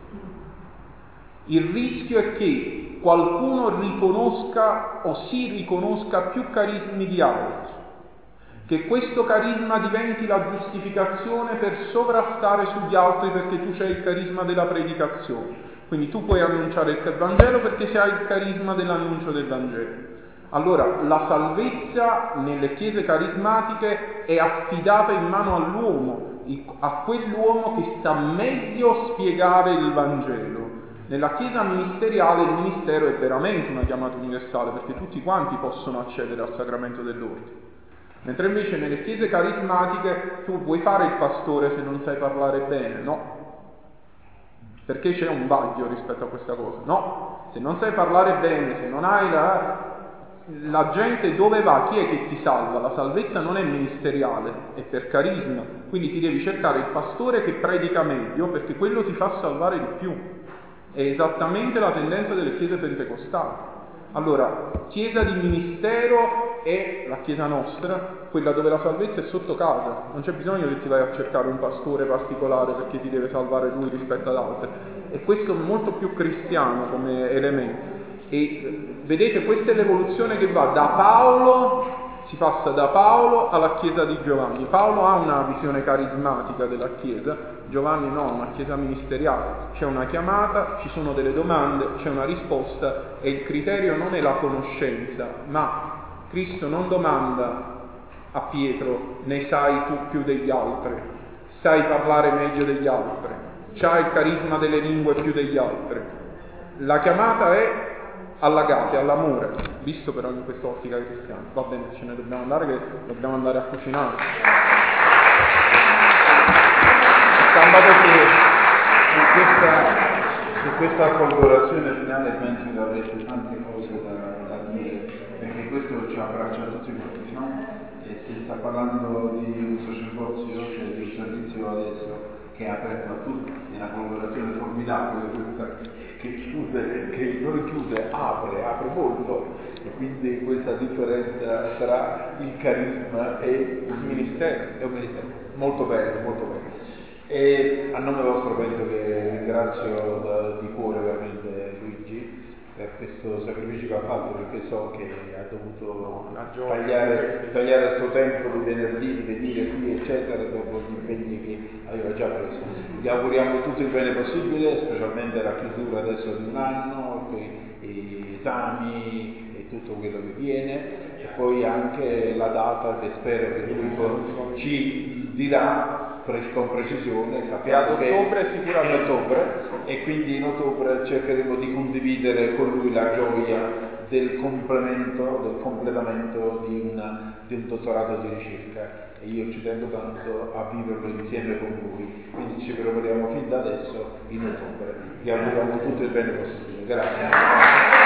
Il rischio è che qualcuno riconosca o si riconosca più carismi di altri, che questo carisma diventi la giustificazione per sovrastare sugli altri perché tu c'hai il carisma della predicazione. Quindi tu puoi annunciare il Vangelo perché hai il carisma dell'annuncio del Vangelo. Allora, la salvezza nelle chiese carismatiche è affidata in mano all'uomo, a quell'uomo che sa meglio spiegare il Vangelo. Nella chiesa ministeriale il ministero è veramente una chiamata universale, perché tutti quanti possono accedere al sacramento dell'ordine. Mentre invece nelle chiese carismatiche tu vuoi fare il pastore se non sai parlare bene? No. Perché c'è un vaglio rispetto a questa cosa? No. Se non sai parlare bene, se non hai la gente dove va? Chi è che ti salva? La salvezza non è ministeriale, è per carisma. Quindi ti devi cercare il pastore che predica meglio, perché quello ti fa salvare di più. È esattamente la tendenza delle chiese pentecostali. Allora, chiesa di ministero è la Chiesa nostra, quella dove la salvezza è sotto casa, non c'è bisogno che ti vai a cercare un pastore particolare perché ti deve salvare lui rispetto ad altri, e questo è molto più cristiano come elemento. E vedete, questa è l'evoluzione che va da Paolo, si passa da Paolo alla Chiesa di Giovanni. Paolo ha una visione carismatica della Chiesa, Giovanni no, ha una Chiesa ministeriale, c'è una chiamata, ci sono delle domande, c'è una risposta, e il criterio non è la conoscenza, ma Cristo non domanda a Pietro: ne sai tu più degli altri, sai parlare meglio degli altri, c'hai il carisma delle lingue più degli altri. La chiamata è all'agapè, all'amore, visto però in quest'ottica cristiana. Va bene, ce ne dobbiamo andare, che dobbiamo andare a cucinare. Sabato su questa folgorazione finale penso che avrete tante cose da dire, perché questo ci abbraccia tutti quanti, no? E si sta parlando di un sacerdozio, cioè di un servizio adesso che è aperto a tutti, è una folgorazione formidabile questa, che non chiude, apre molto, e quindi questa differenza tra il carisma e il ministero è un ministero molto bello, molto bello. E a nome vostro penso che ringrazio di cuore veramente Luigi per questo sacrificio che ha fatto, perché so che ha dovuto tagliare il suo tempo di venerdì, di venire qui eccetera, dopo gli impegni che aveva già preso. Gli auguriamo tutto il bene possibile, specialmente la chiusura adesso di un anno, gli esami e tutto quello che viene, e poi anche la data che spero che lui ci dirà con precisione. Sappiamo che ottobre sicuramente. In ottobre, e quindi in ottobre cercheremo di condividere con lui la gioia del completamento di un dottorato di ricerca, e io ci tengo tanto a viverlo insieme con lui, quindi ci prepariamo fin da adesso in ottobre. Vi auguriamo tutto il bene possibile. Grazie.